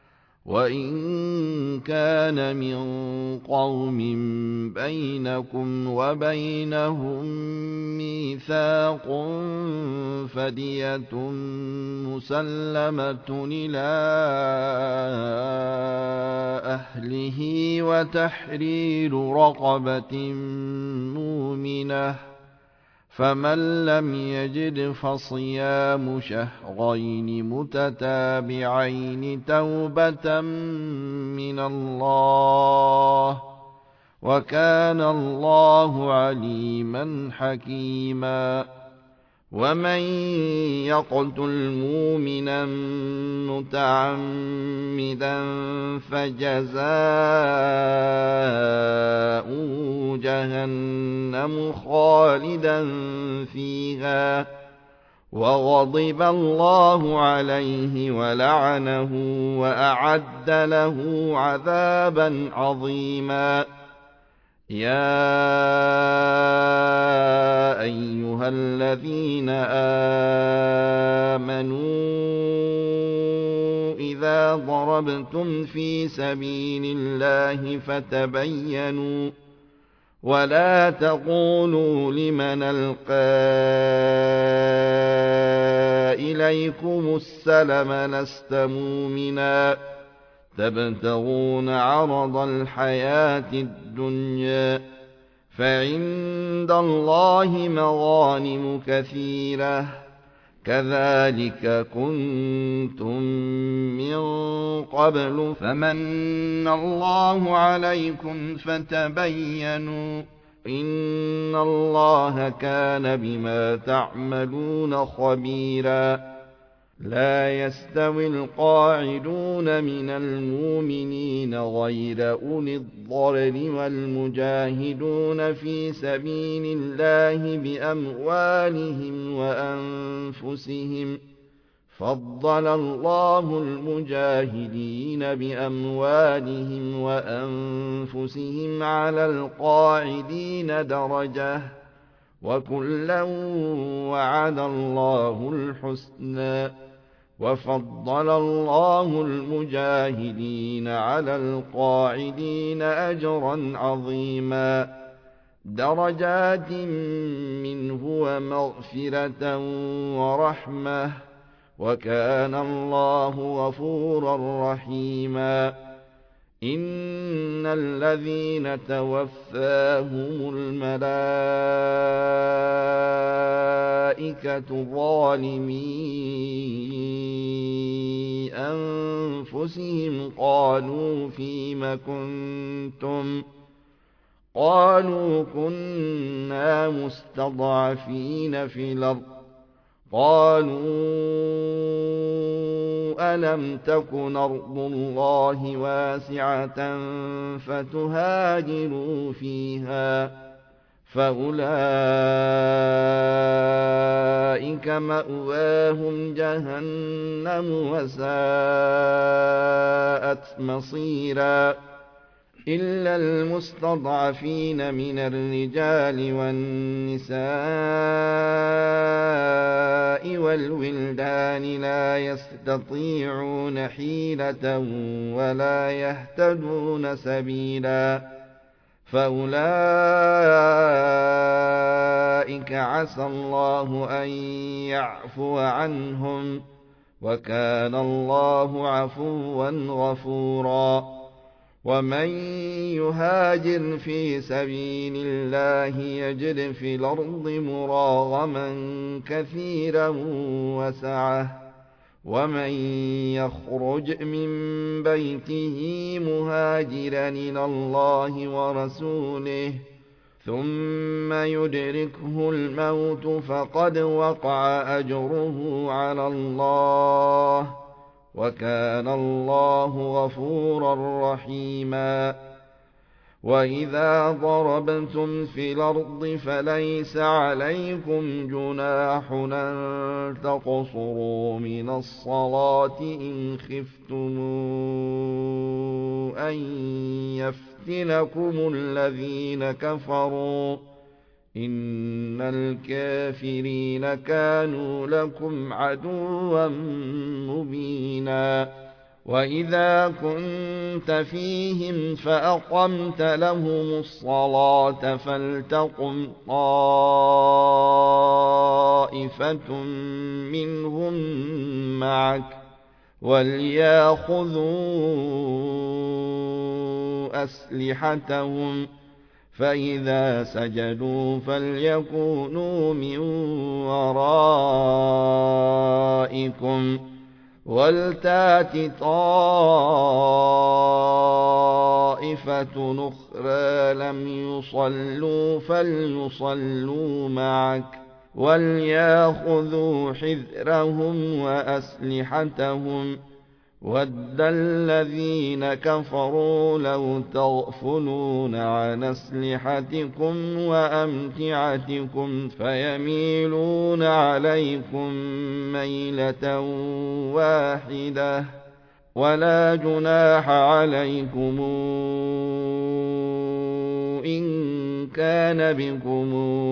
وإن كان من قوم بينكم وبينهم ميثاق فدية مسلمة إلى أهله وتحرير رقبة مؤمنة فمن لم يجد فصيام شهرين متتابعين توبة من الله وكان الله عليما حكيما ومن يقتل مؤمنا متعمدا فجزاؤه جهنم خالدا فيها وغضب الله عليه ولعنه وأعد له عذابا عظيما يا أيها الذين آمنوا إذا ضربتم في سبيل الله فتبينوا ولا تقولوا لمن ألقى إليكم السلم لست مؤمنا تبتغون عرض الحياة الدنيا فعند الله مغانم كثيرة كذلك كنتم من قبل فمن الله عليكم فتبينوا إِنَّ اللَّهَ كَانَ بِمَا تَعْمَلُونَ خَبِيرًا. لا يستوي القاعدون من المؤمنين غير أولي الضرر والمجاهدون في سبيل الله بأموالهم وأنفسهم، فضل الله المجاهدين بأموالهم وأنفسهم على القاعدين درجة، وكلا وعد الله الحسنى. وفضل الله المجاهدين على القاعدين أجرا عظيما، درجات منه ومغفرة ورحمة، وكان الله غفورا رحيما. إن الذين توفاهم الملائكة ظالمي أنفسهم قالوا فيم كنتم قالوا كنا مستضعفين في الأرض قالوا ألم تكن أرض الله واسعة فتهاجروا فيها، فأولئك مأواهم جهنم وساءت مصيرا. إلا المستضعفين من الرجال والنساء والولدان لا يستطيعون حيلة ولا يهتدون سبيلا، فأولئك عسى الله أن يعفو عنهم، وكان الله عفوا غفورا. ومن يهاجر في سبيل الله يجد في الأرض مراغما كثيرا وسعة، ومن يخرج من بيته مهاجرا إلى الله ورسوله ثم يدركه الموت فقد وقع أجره على الله، وكان الله غفورا رحيما. وإذا ضربتم في الأرض فليس عليكم جناح أن تقصروا من الصلاة إن خفتم أن يفتنكم الذين كفروا، إن الكافرين كانوا لكم عدوا مبينا. وإذا كنت فيهم فأقمت لهم الصلاة فلتقم طائفة منهم معك وليأخذوا أسلحتهم، فإذا سجدوا فليكونوا من ورائكم ولتأت طائفة أخرى لم يصلوا فليصلوا معك وليأخذوا حذرهم وأسلحتهم. وَدَّ الَّذِينَ كَفَرُوا لَوْ تَغْفُلُونَ عَنْ أَسْلِحَتِكُمْ وَأَمْتِعَتِكُمْ فَيَمِيلُونَ عَلَيْكُمْ مَيْلَةً وَاحِدَةً، وَلَا جُنَاحَ عَلَيْكُمْ إِن كَانَ بِكُمْ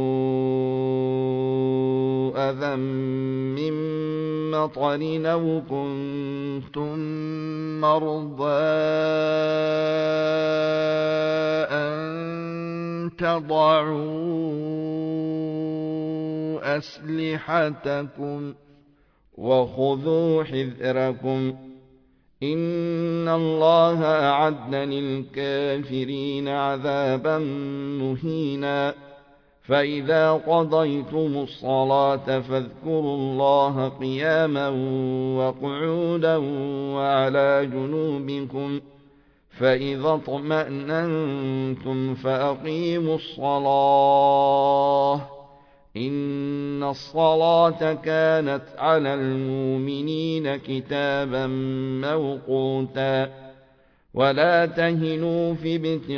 أَذًى مِّن مَّطَرٍ أَوْ كُنتُم مَّرْضَىٰ أَن تَضَعُوا أَسْلِحَتَكُمْ وَخُذُوا حِذْرَكُمْ، إِنَّ اللَّهَ أَعَدَّ لِلْكَافِرِينَ عَذَابًا مُّهِينًا. فإذا قضيتم الصلاة فاذكروا الله قياما وقعودا وعلى جنوبكم، فإذا اطمأننتم فأقيموا الصلاة إن الصلاة كانت على المؤمنين كتابا موقوتا ولا تهنوا في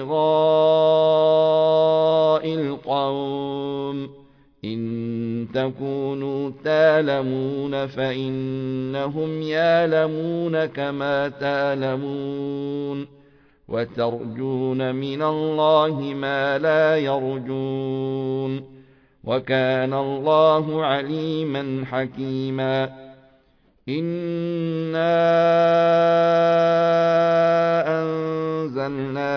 ابتغاء القوم إن تكونوا تألمون فإنهم يألمون كما تألمون وترجون من الله ما لا يرجون وكان الله عليما حكيما إنا أنزلنا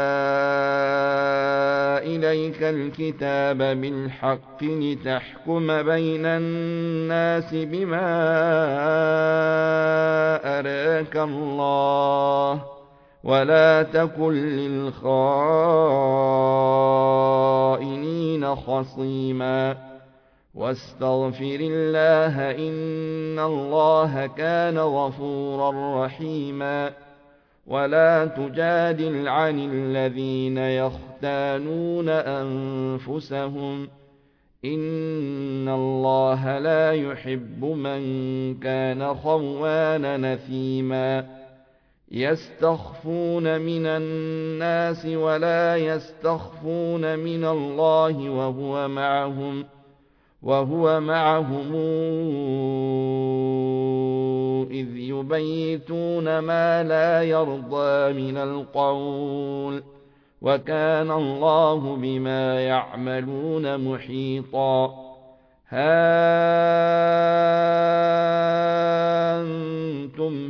إليك الكتاب بالحق لتحكم بين الناس بما أراك الله ولا تكن للخائنين خصيما واستغفر الله إن الله كان غفورا رحيما ولا تجادل عن الذين يختانون أنفسهم إن الله لا يحب من كان خوانا نثيما يستخفون من الناس ولا يستخفون من الله وهو معهم وهو معهم إذ يبيتون ما لا يرضى من القول وكان الله بما يعملون محيطا ها أنتم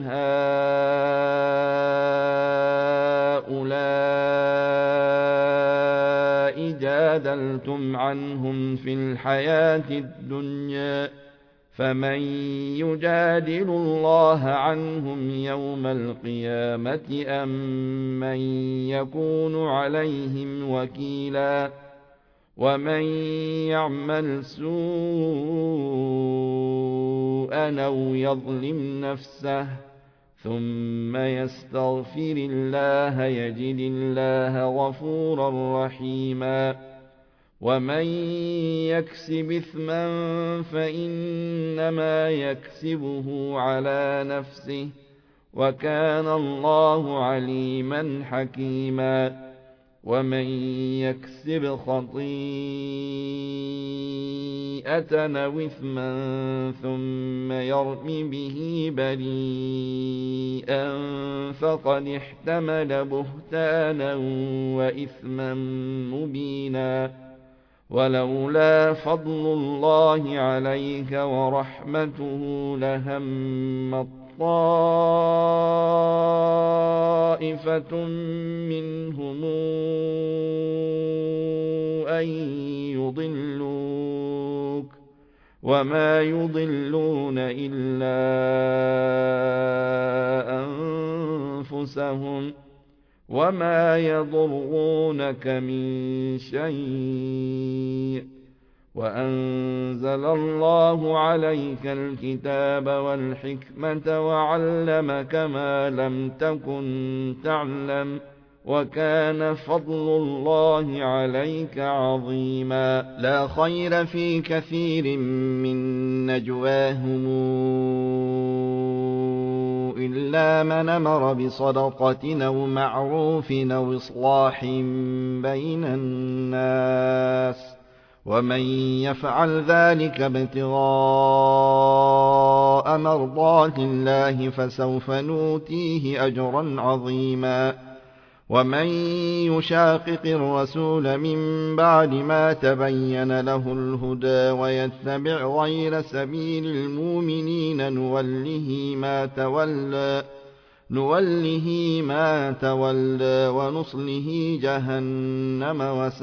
هؤلاء جادلتم عنهم في الحياة الدنيا فمن يجادل الله عنهم يوم القيامة أم من يكون عليهم وكيلا ومن يعمل سوءا أو يظلم نفسه ثم يستغفر الله يجد الله غفورا رحيما ومن يكسب إثما فإنما يكسبه على نفسه وكان الله عليما حكيما ومن يكسب خطيئة أو إثما ثم يرم به بريئا فقد احتمل بهتانا وإثما مبينا ولولا فضل الله عليك ورحمته لهم طائفة منهم أن يضلوك وما يضلون إلا أنفسهم وما يضرونك من شيء وأنزل الله عليك الكتاب والحكمة وعلمك ما لم تكن تعلم وكان فضل الله عليك عظيما لا خير في كثير من نجواهم إلا من أمر بصدقة أو معروف أو إصلاح بين الناس ومن يفعل ذلك ابتغاء مرضات الله فسوف نؤتيه أجرا عظيما ومن يشاقق الرسول من بعد ما تبين له الهدى ويتبع غير سبيل المؤمنين نوله ما تولى نوله ما تولى ونصله جهنم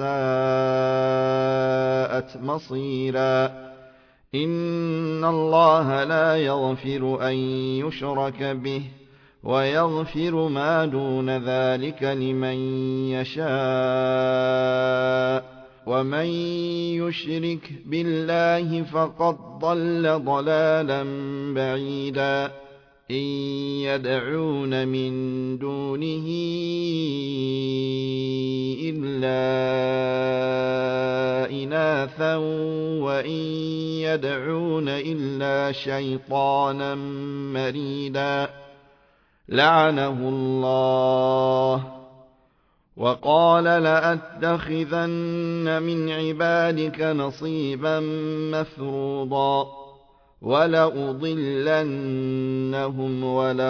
وساءت مصيرا إن الله لا يغفر أن يشرك به ويغفر ما دون ذلك لمن يشاء ومن يشرك بالله فقد ضل ضلالا بعيدا إن يدعون من دونه إلا إناثا وإن يدعون إلا شيطانا مريدا لعنه الله وقال لأتخذن من عبادك نصيبا مفروضا ولأضلنهم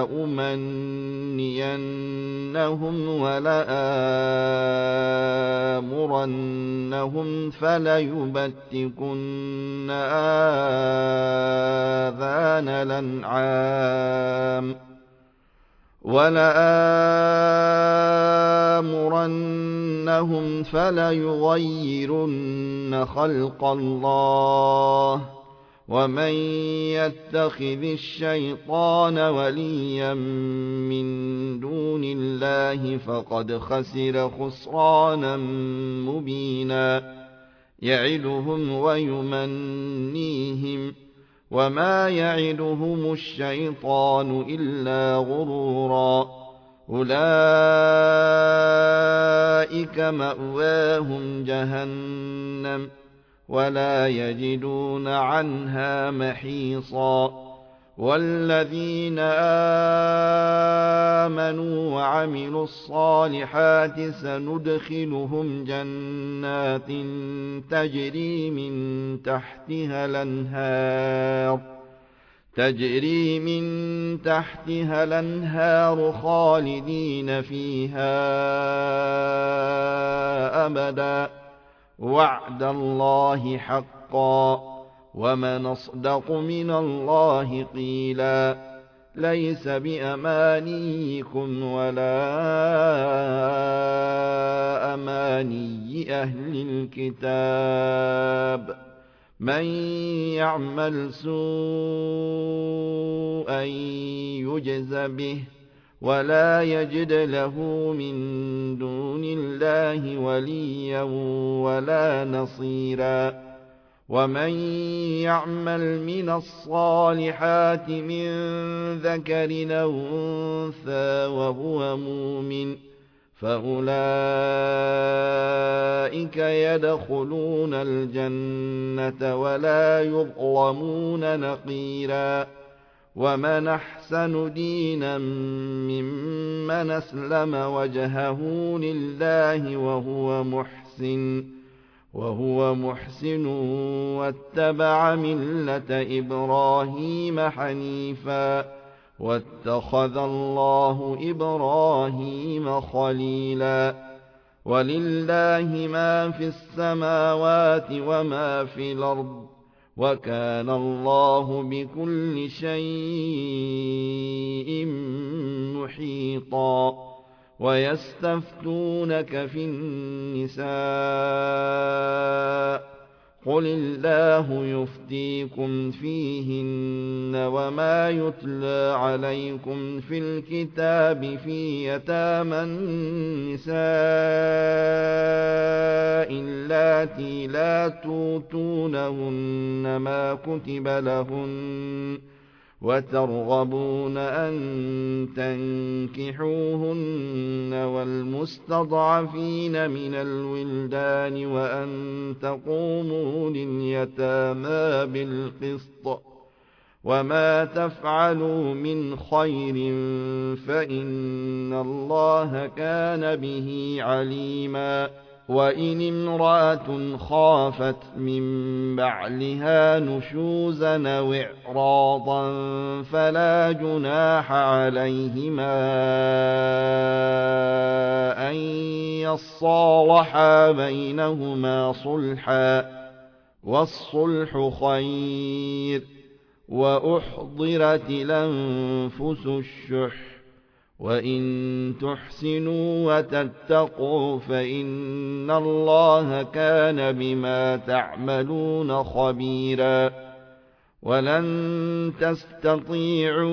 ولأمنينهم ولآمرنهم فليبتكن آذان الأنعام ولآمرنهم فليغيرن خلق الله ومن يتخذ الشيطان وليا من دون الله فقد خسر خسرانا مبينا يعدهم ويمنيهم وما يعدهم الشيطان إلا غرورا أولئك مأواهم جهنم ولا يجدون عنها محيصا والذين آمنوا وعملوا الصالحات سندخلهم جنات تجري من تحتها الأنهار تجري من تحتها الأنهار خالدين فيها أبدا وعد الله حقا ومن أصدق من الله قيلا ليس بأمانيكم ولا أماني أهل الكتاب من يعمل سوءا يجز به ولا يجد له من دون الله وليا ولا نصيرا ومن يعمل من الصالحات من ذكر أو أنثى وهو مؤمن فأولئك يدخلون الجنة ولا يظلمون نقيرا ومن أحسن دينا ممن أسلم وجهه لله وهو محسن وهو محسن واتبع ملة إبراهيم حنيفا واتخذ الله إبراهيم خليلا ولله ما في السماوات وما في الأرض وكان الله بكل شيء محيطا ويستفتونك في النساء قل الله يفتيكم فيهن وما يتلى عليكم في الكتاب في يتامى النساء اللاتي لا توتونهن ما كتب لهن وترغبون أن تنكحوهن والمستضعفين من الولدان وأن تقوموا لليتامى بالقسط وما تفعلوا من خير فإن الله كان به عليما وإن امرأة خافت من بعلها نشوزا أو إعراضا فلا جناح عليهما أن يصالحا بينهما صلحا والصلح خير وأحضرت الأنفس الشح وإن تحسنوا وتتقوا فإن الله كان بما تعملون خبيرا ولن تستطيعوا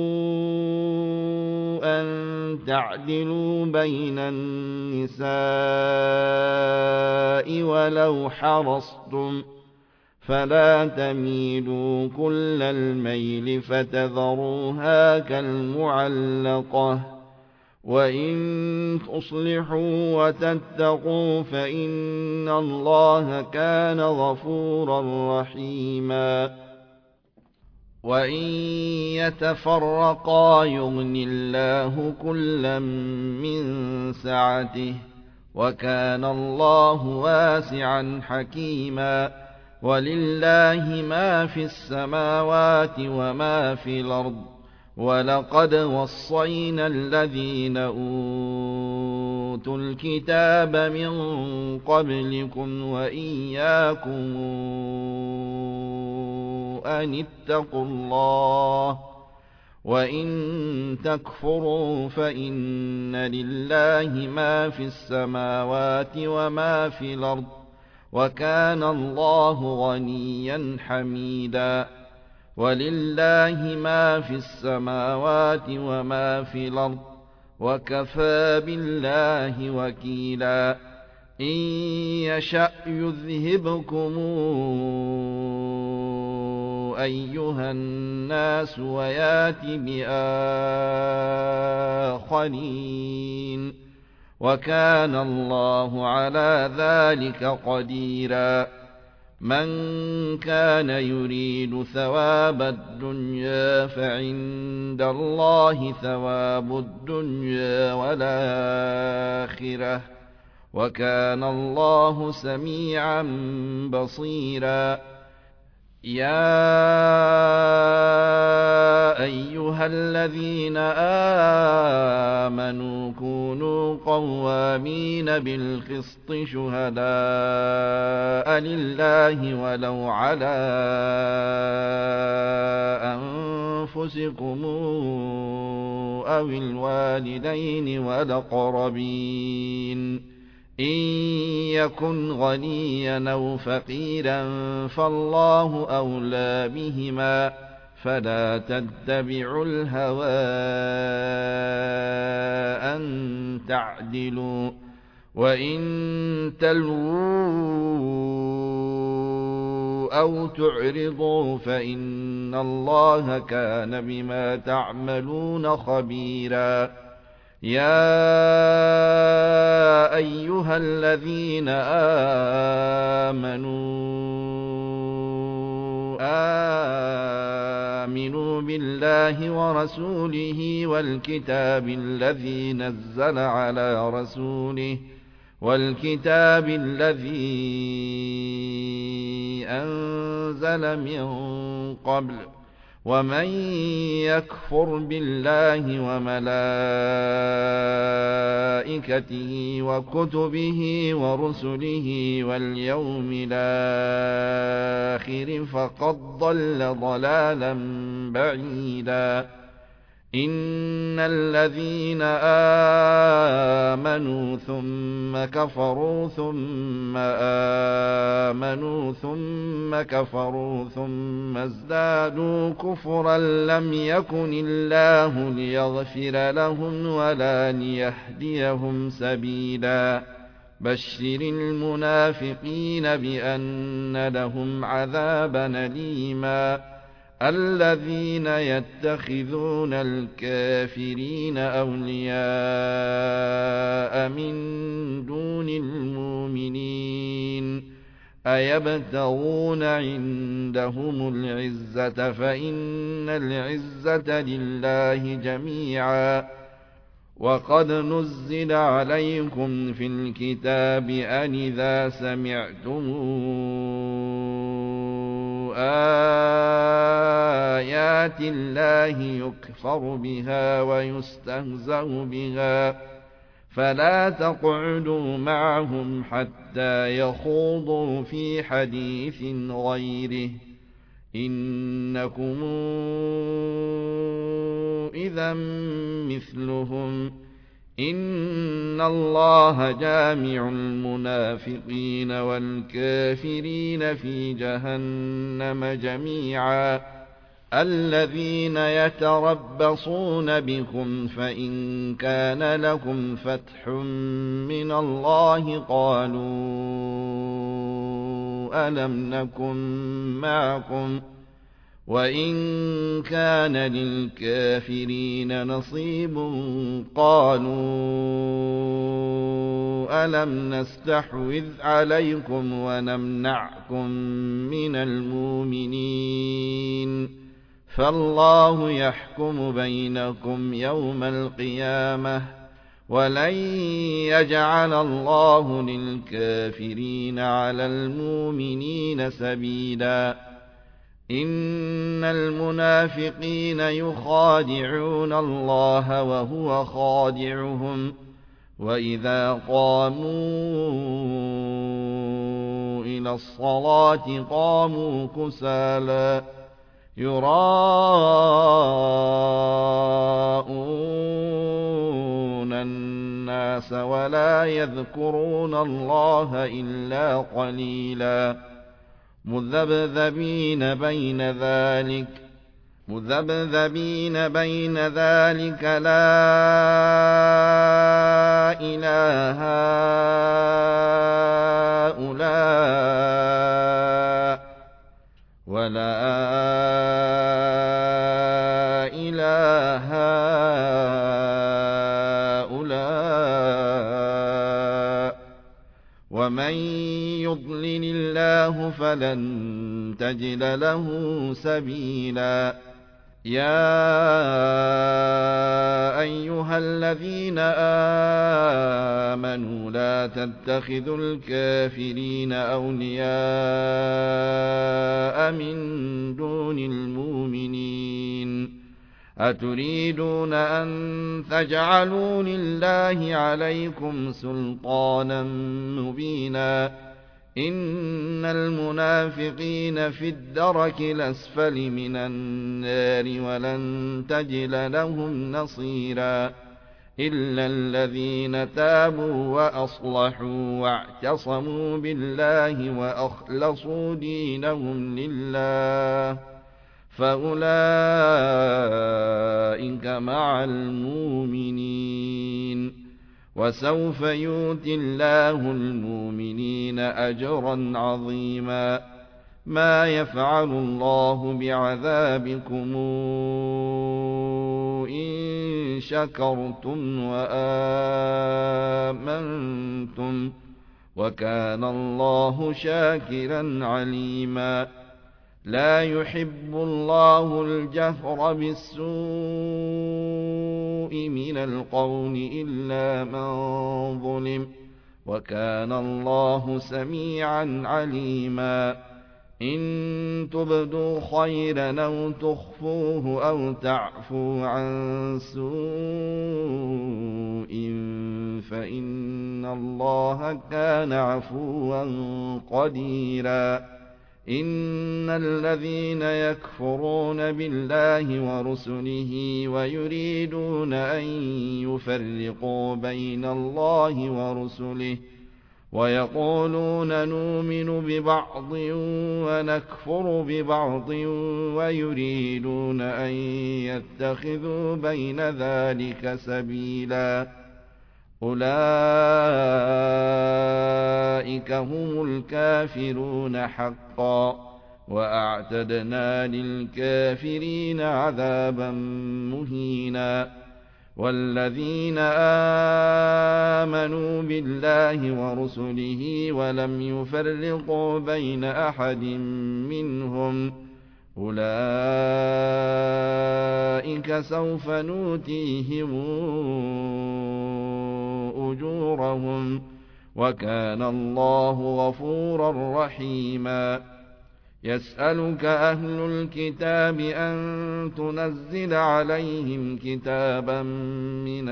أن تعدلوا بين النساء ولو حرصتم فلا تميلوا كل الميل فتذروها كالمعلقة وإن تصلحوا وتتقوا فإن الله كان غفورا رحيما وإن يتفرقا يغن الله كلا من سعته وكان الله واسعا حكيما ولله ما في السماوات وما في الأرض ولقد وصينا الذين أوتوا الكتاب من قبلكم وإياكم أن اتقوا الله وإن تكفروا فإن لله ما في السماوات وما في الأرض وكان الله غنيا حميدا ولله ما في السماوات وما في الأرض وكفى بالله وكيلا إن يشأ يذهبكم أيها الناس ويات بآخرين وكان الله على ذلك قديرا من كان يريد ثواب الدنيا فعند الله ثواب الدنيا والآخرة وكان الله سميعا بصيرا يا أيها الذين آمنوا كونوا قوامين بالقسط شهداء لله ولو على أنفسكم أو الوالدين والأقربين إن يكن غنيا أو فقيرا فالله أولى بهما فلا تتبعوا الهوى أن تعدلوا وإن تلووا أو تعرضوا فإن الله كان بما تعملون خبيرا يا أيها الذين آمنوا آمنوا بالله ورسوله والكتاب الذي نزل على رسوله والكتاب الذي أنزل من قبل ومن يكفر بالله وملائكته وكتبه ورسله واليوم الآخر فقد ضل ضلالا بعيدا إن الذين آمنوا ثم كفروا ثم آمنوا ثم كفروا ثم ازدادوا كفرا لم يكن الله ليغفر لهم ولا ليهديهم سبيلا بشر المنافقين بأن لهم عذابا أليما الذين يتخذون الكافرين أولياء من دون المؤمنين أيبتغون عندهم العزة فإن العزة لله جميعا وقد نزل عليكم في الكتاب أن إذا سمعتم آيات الله يكفر بها ويستهزأ بها فلا تقعدوا معهم حتى يخوضوا في حديث غيره إنكم إذا مثلهم إن الله جامع المنافقين والكافرين في جهنم جميعا الذين يتربصون بكم فإن كان لكم فتح من الله قالوا ألم نكن معكم وإن كان للكافرين نصيب قالوا ألم نستحوذ عليكم ونمنعكم من المؤمنين فالله يحكم بينكم يوم القيامة ولن يجعل الله للكافرين على المؤمنين سبيلا إن المنافقين يخادعون الله وهو خادعهم وإذا قاموا إلى الصلاة قاموا كسالى يراءون الناس ولا يذكرون الله إلا قليلا مذبذبين بين ذلك مذبذبين بين ذلك لا إله هؤلاء ولا إله هؤلاء ومن يضلل الله فلن تجد له سبيلا يا أيها الذين آمنوا لا تتخذوا الكافرين أولياء من دون المؤمنين أتريدون أن تجعلوا لله عليكم سلطانا مبينا إن المنافقين في الدرك الأسفل من النار ولن تجد لهم نصيرا إلا الذين تابوا وأصلحوا واعتصموا بالله وأخلصوا دينهم لله فأولئك مع المؤمنين وسوف يؤتي الله المؤمنين أجرا عظيما ما يفعل الله بعذابكم إن شكرتم وآمنتم وكان الله شاكرا عليما لا يحب الله الجهر بالسوء من القول إلا من ظلم وكان الله سميعا عليما إن تبدوا خيرا أو تخفوه أو تعفوا عن سوء فإن الله كان عفوا قديرا إن الذين يكفرون بالله ورسله ويريدون أن يفرقوا بين الله ورسله ويقولون نؤمن ببعض ونكفر ببعض ويريدون أن يتخذوا بين ذلك سبيلا أولئك هم الكافرون حقا وأعتدنا للكافرين عذابا مهينا والذين آمنوا بالله ورسله ولم يفرقوا بين أحد منهم أولئك سوف نؤتيهم أجورهم وكان الله غفورا رحيما يسألك أهل الكتاب أن تنزل عليهم كتابا من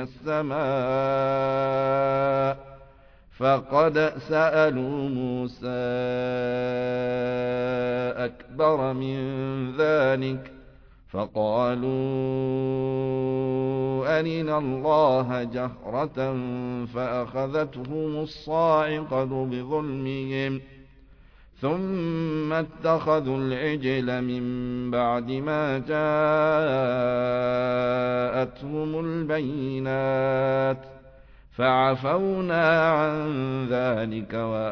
السماء فقد سألوا موسى أكبر من ذلك فقالوا أرنا الله جهرة فأخذتهم الصاعقة بظلمهم ثم اتخذوا العجل من بعد ما جاءتهم البينات فعفونا عن ذلك ذلك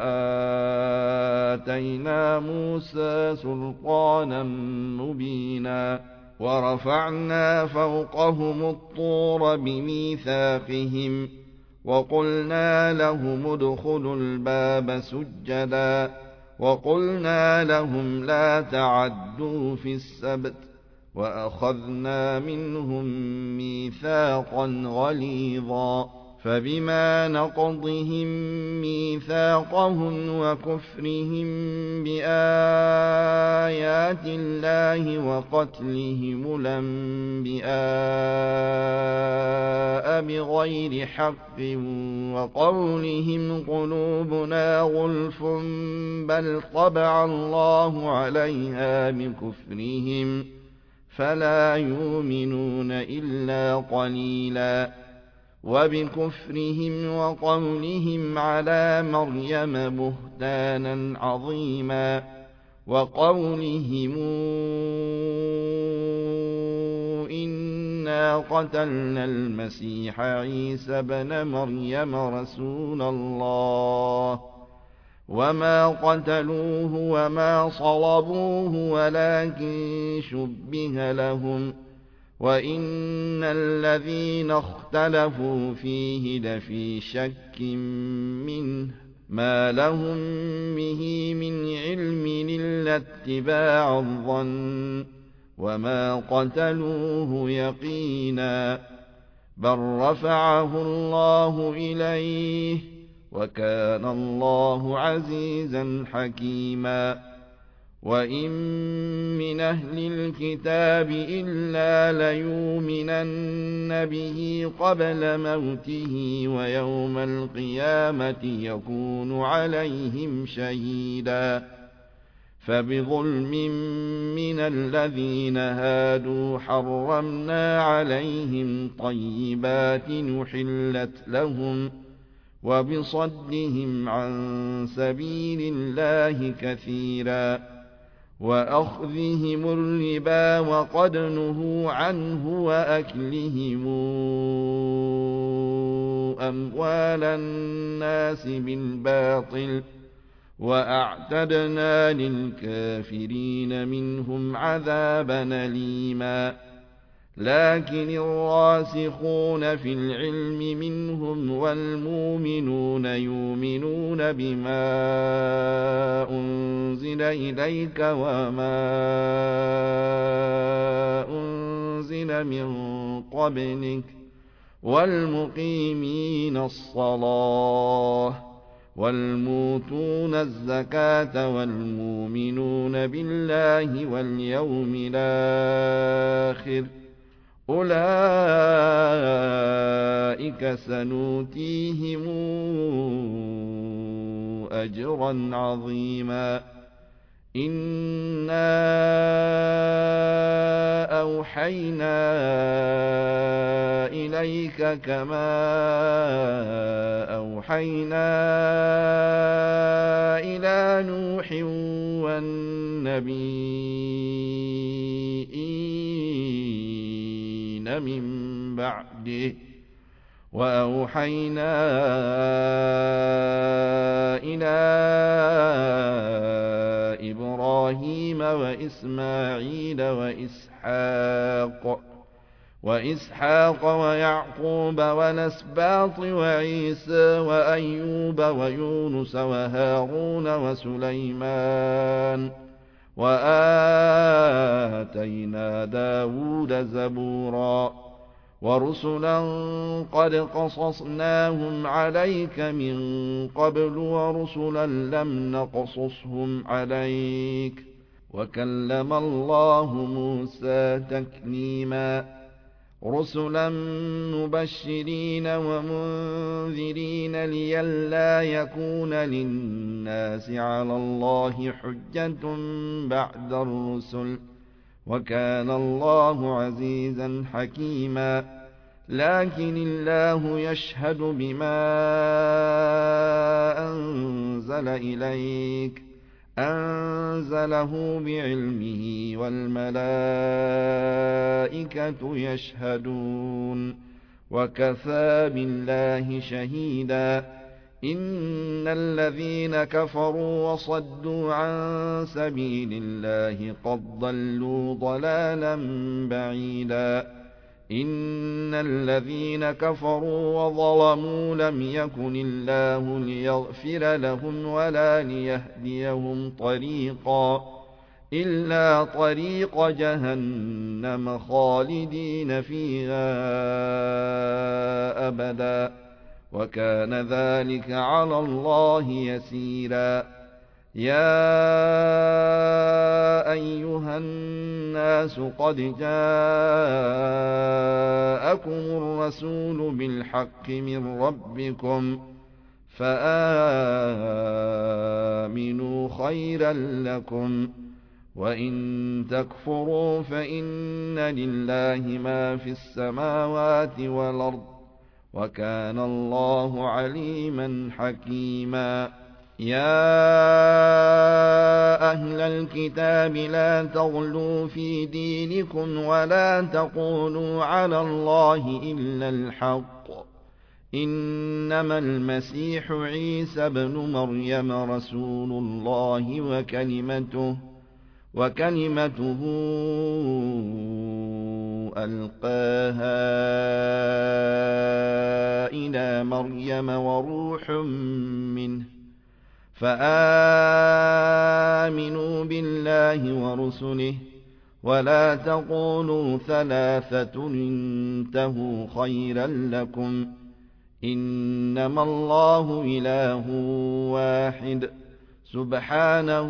وآتينا موسى سلطانا مبينا ورفعنا فوقهم الطور بميثاقهم وقلنا لهم ادخلوا الباب سجدا وقلنا لهم لا تعدوا في السبت وأخذنا منهم ميثاقا غليظا فبما نقضهم ميثاقهم وكفرهم بآيات الله وقتلهم الأنبياء بغير حق وقولهم قلوبنا غلف بل طبع الله عليها بكفرهم فلا يؤمنون إلا قليلا وبكفرهم وقولهم على مريم بهتانا عظيما وقولهم إنا قتلنا المسيح عيسى ابن مريم رسول الله وما قتلوه وما صلبوه ولكن شبه لهم وإن الذين اختلفوا فيه لفي شك منه ما لهم به من علم إلا اتباع الظن وما قتلوه يقينا بل رفعه الله إليه وكان الله عزيزا حكيما وإن من أهل الكتاب إلا ليؤمنن به قبل موته ويوم القيامة يكون عليهم شهيدا فبظلم من الذين هادوا حرمنا عليهم طيبات نحلت لهم وبصدهم عن سبيل الله كثيرا وأخذهم الربا وقد نهوا عنه وأكلهم أموال الناس بالباطل وأعتدنا للكافرين منهم عذابا أليما لكن الراسخون في العلم منهم والمؤمنون يؤمنون بما أنزل إليك وما أنزل من قبلك والمقيمين الصلاة والموتون الزكاة والمؤمنون بالله واليوم الآخر أولئك سنؤتيهم أجرا عظيما إنا أوحينا إليك كما أوحينا إلى نوح والنبيين من بعده وأوحينا إلى إبراهيم وإسماعيل وإسحاق وإسحاق ويعقوب والأسباط وعيسى وأيوب ويونس وهارون وسليمان وآتينا داود زبورا ورسلا قد قصصناهم عليك من قبل ورسلا لم نقصصهم عليك وكلم الله موسى تكليما رسلا مبشرين ومنذرين لئلا يكون للناس على الله حجة بعد الرسل وكان الله عزيزا حكيما لكن الله يشهد بما أنزل إليك أنزله بعلمه والملائكة يشهدون وكفى بالله شهيدا إن الذين كفروا وصدوا عن سبيل الله قد ضلوا ضلالا بعيدا إن الذين كفروا وظلموا لم يكن الله ليغفر لهم ولا ليهديهم طريقا إلا طريق جهنم خالدين فيها أبدا وكان ذلك على الله يسيرا يا أيها الناس قد جاءكم الرسول بالحق من ربكم فآمنوا خيرا لكم وإن تكفروا فإن لله ما في السماوات والأرض وكان الله عليما حكيما يا أهل الكتاب لا تغلوا في دينكم ولا تقولوا على الله إلا الحق إنما المسيح عيسى ابن مريم رسول الله وكلمته وكلمته ألقاها إلى مريم وروح منه فآمنوا بالله ورسله ولا تقولوا ثلاثة انتهوا خيرا لكم إنما الله إله واحد سبحانه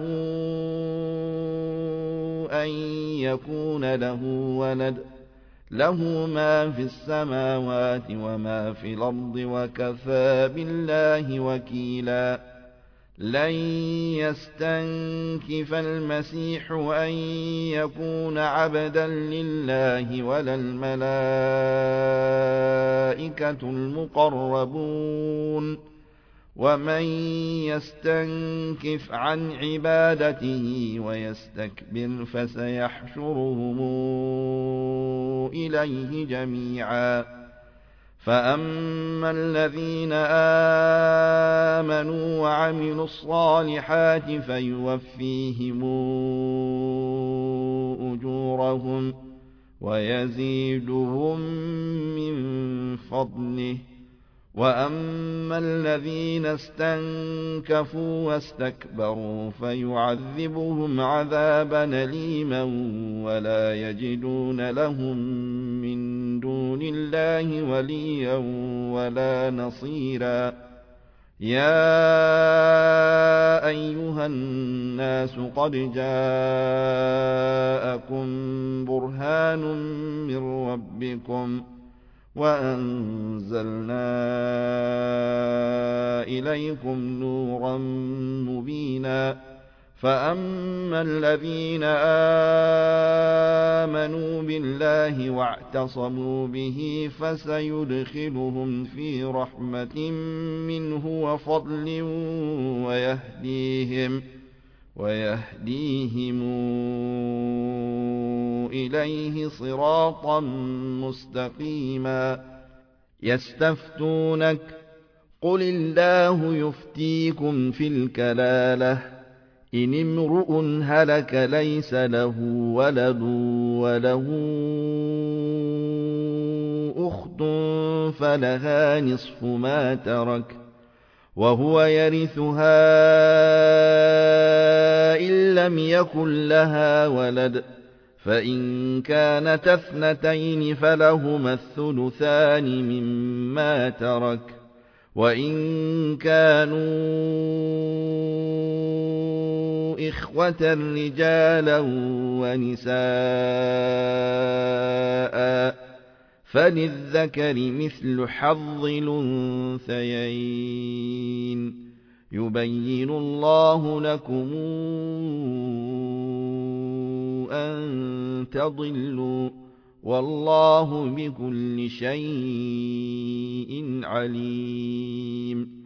أن يكون له ولد له ما في السماوات وما في الأرض وكفى بالله وكيلا لن يستنكف المسيح أن يكون عبدا لله ولا الملائكة المقربون ومن يستنكف عن عبادته ويستكبر فسيحشرهم إليه جميعا فأما الذين آمنوا وعملوا الصالحات فيوفيهم أجورهم ويزيدهم من فضله وأما الذين استنكفوا واستكبروا فيعذبهم عذابا أليما ولا يجدون لهم من دون الله وليا ولا نصيرا يا أيها الناس قد جاءكم برهان من ربكم وأنزلنا إليكم نورا مبينا فأما الذين آمنوا بالله واعتصموا به فسيدخلهم في رحمة منه وفضل ويهديهم ويهديهم إليه صراطا مستقيما يستفتونك قل الله يفتيكم في الكلالة إن امرؤ هلك ليس له ولد وله أخت فلها نصف ما ترك وهو يرثها إن لم يكن لها ولد فإن كانت اثنتين فلهما الثلثان مما ترك وإن كانوا إخوة رجالا ونساء فللذكر مثل حظ الأنثيين يبين الله لكم أن تضلوا والله بكل شيء عليم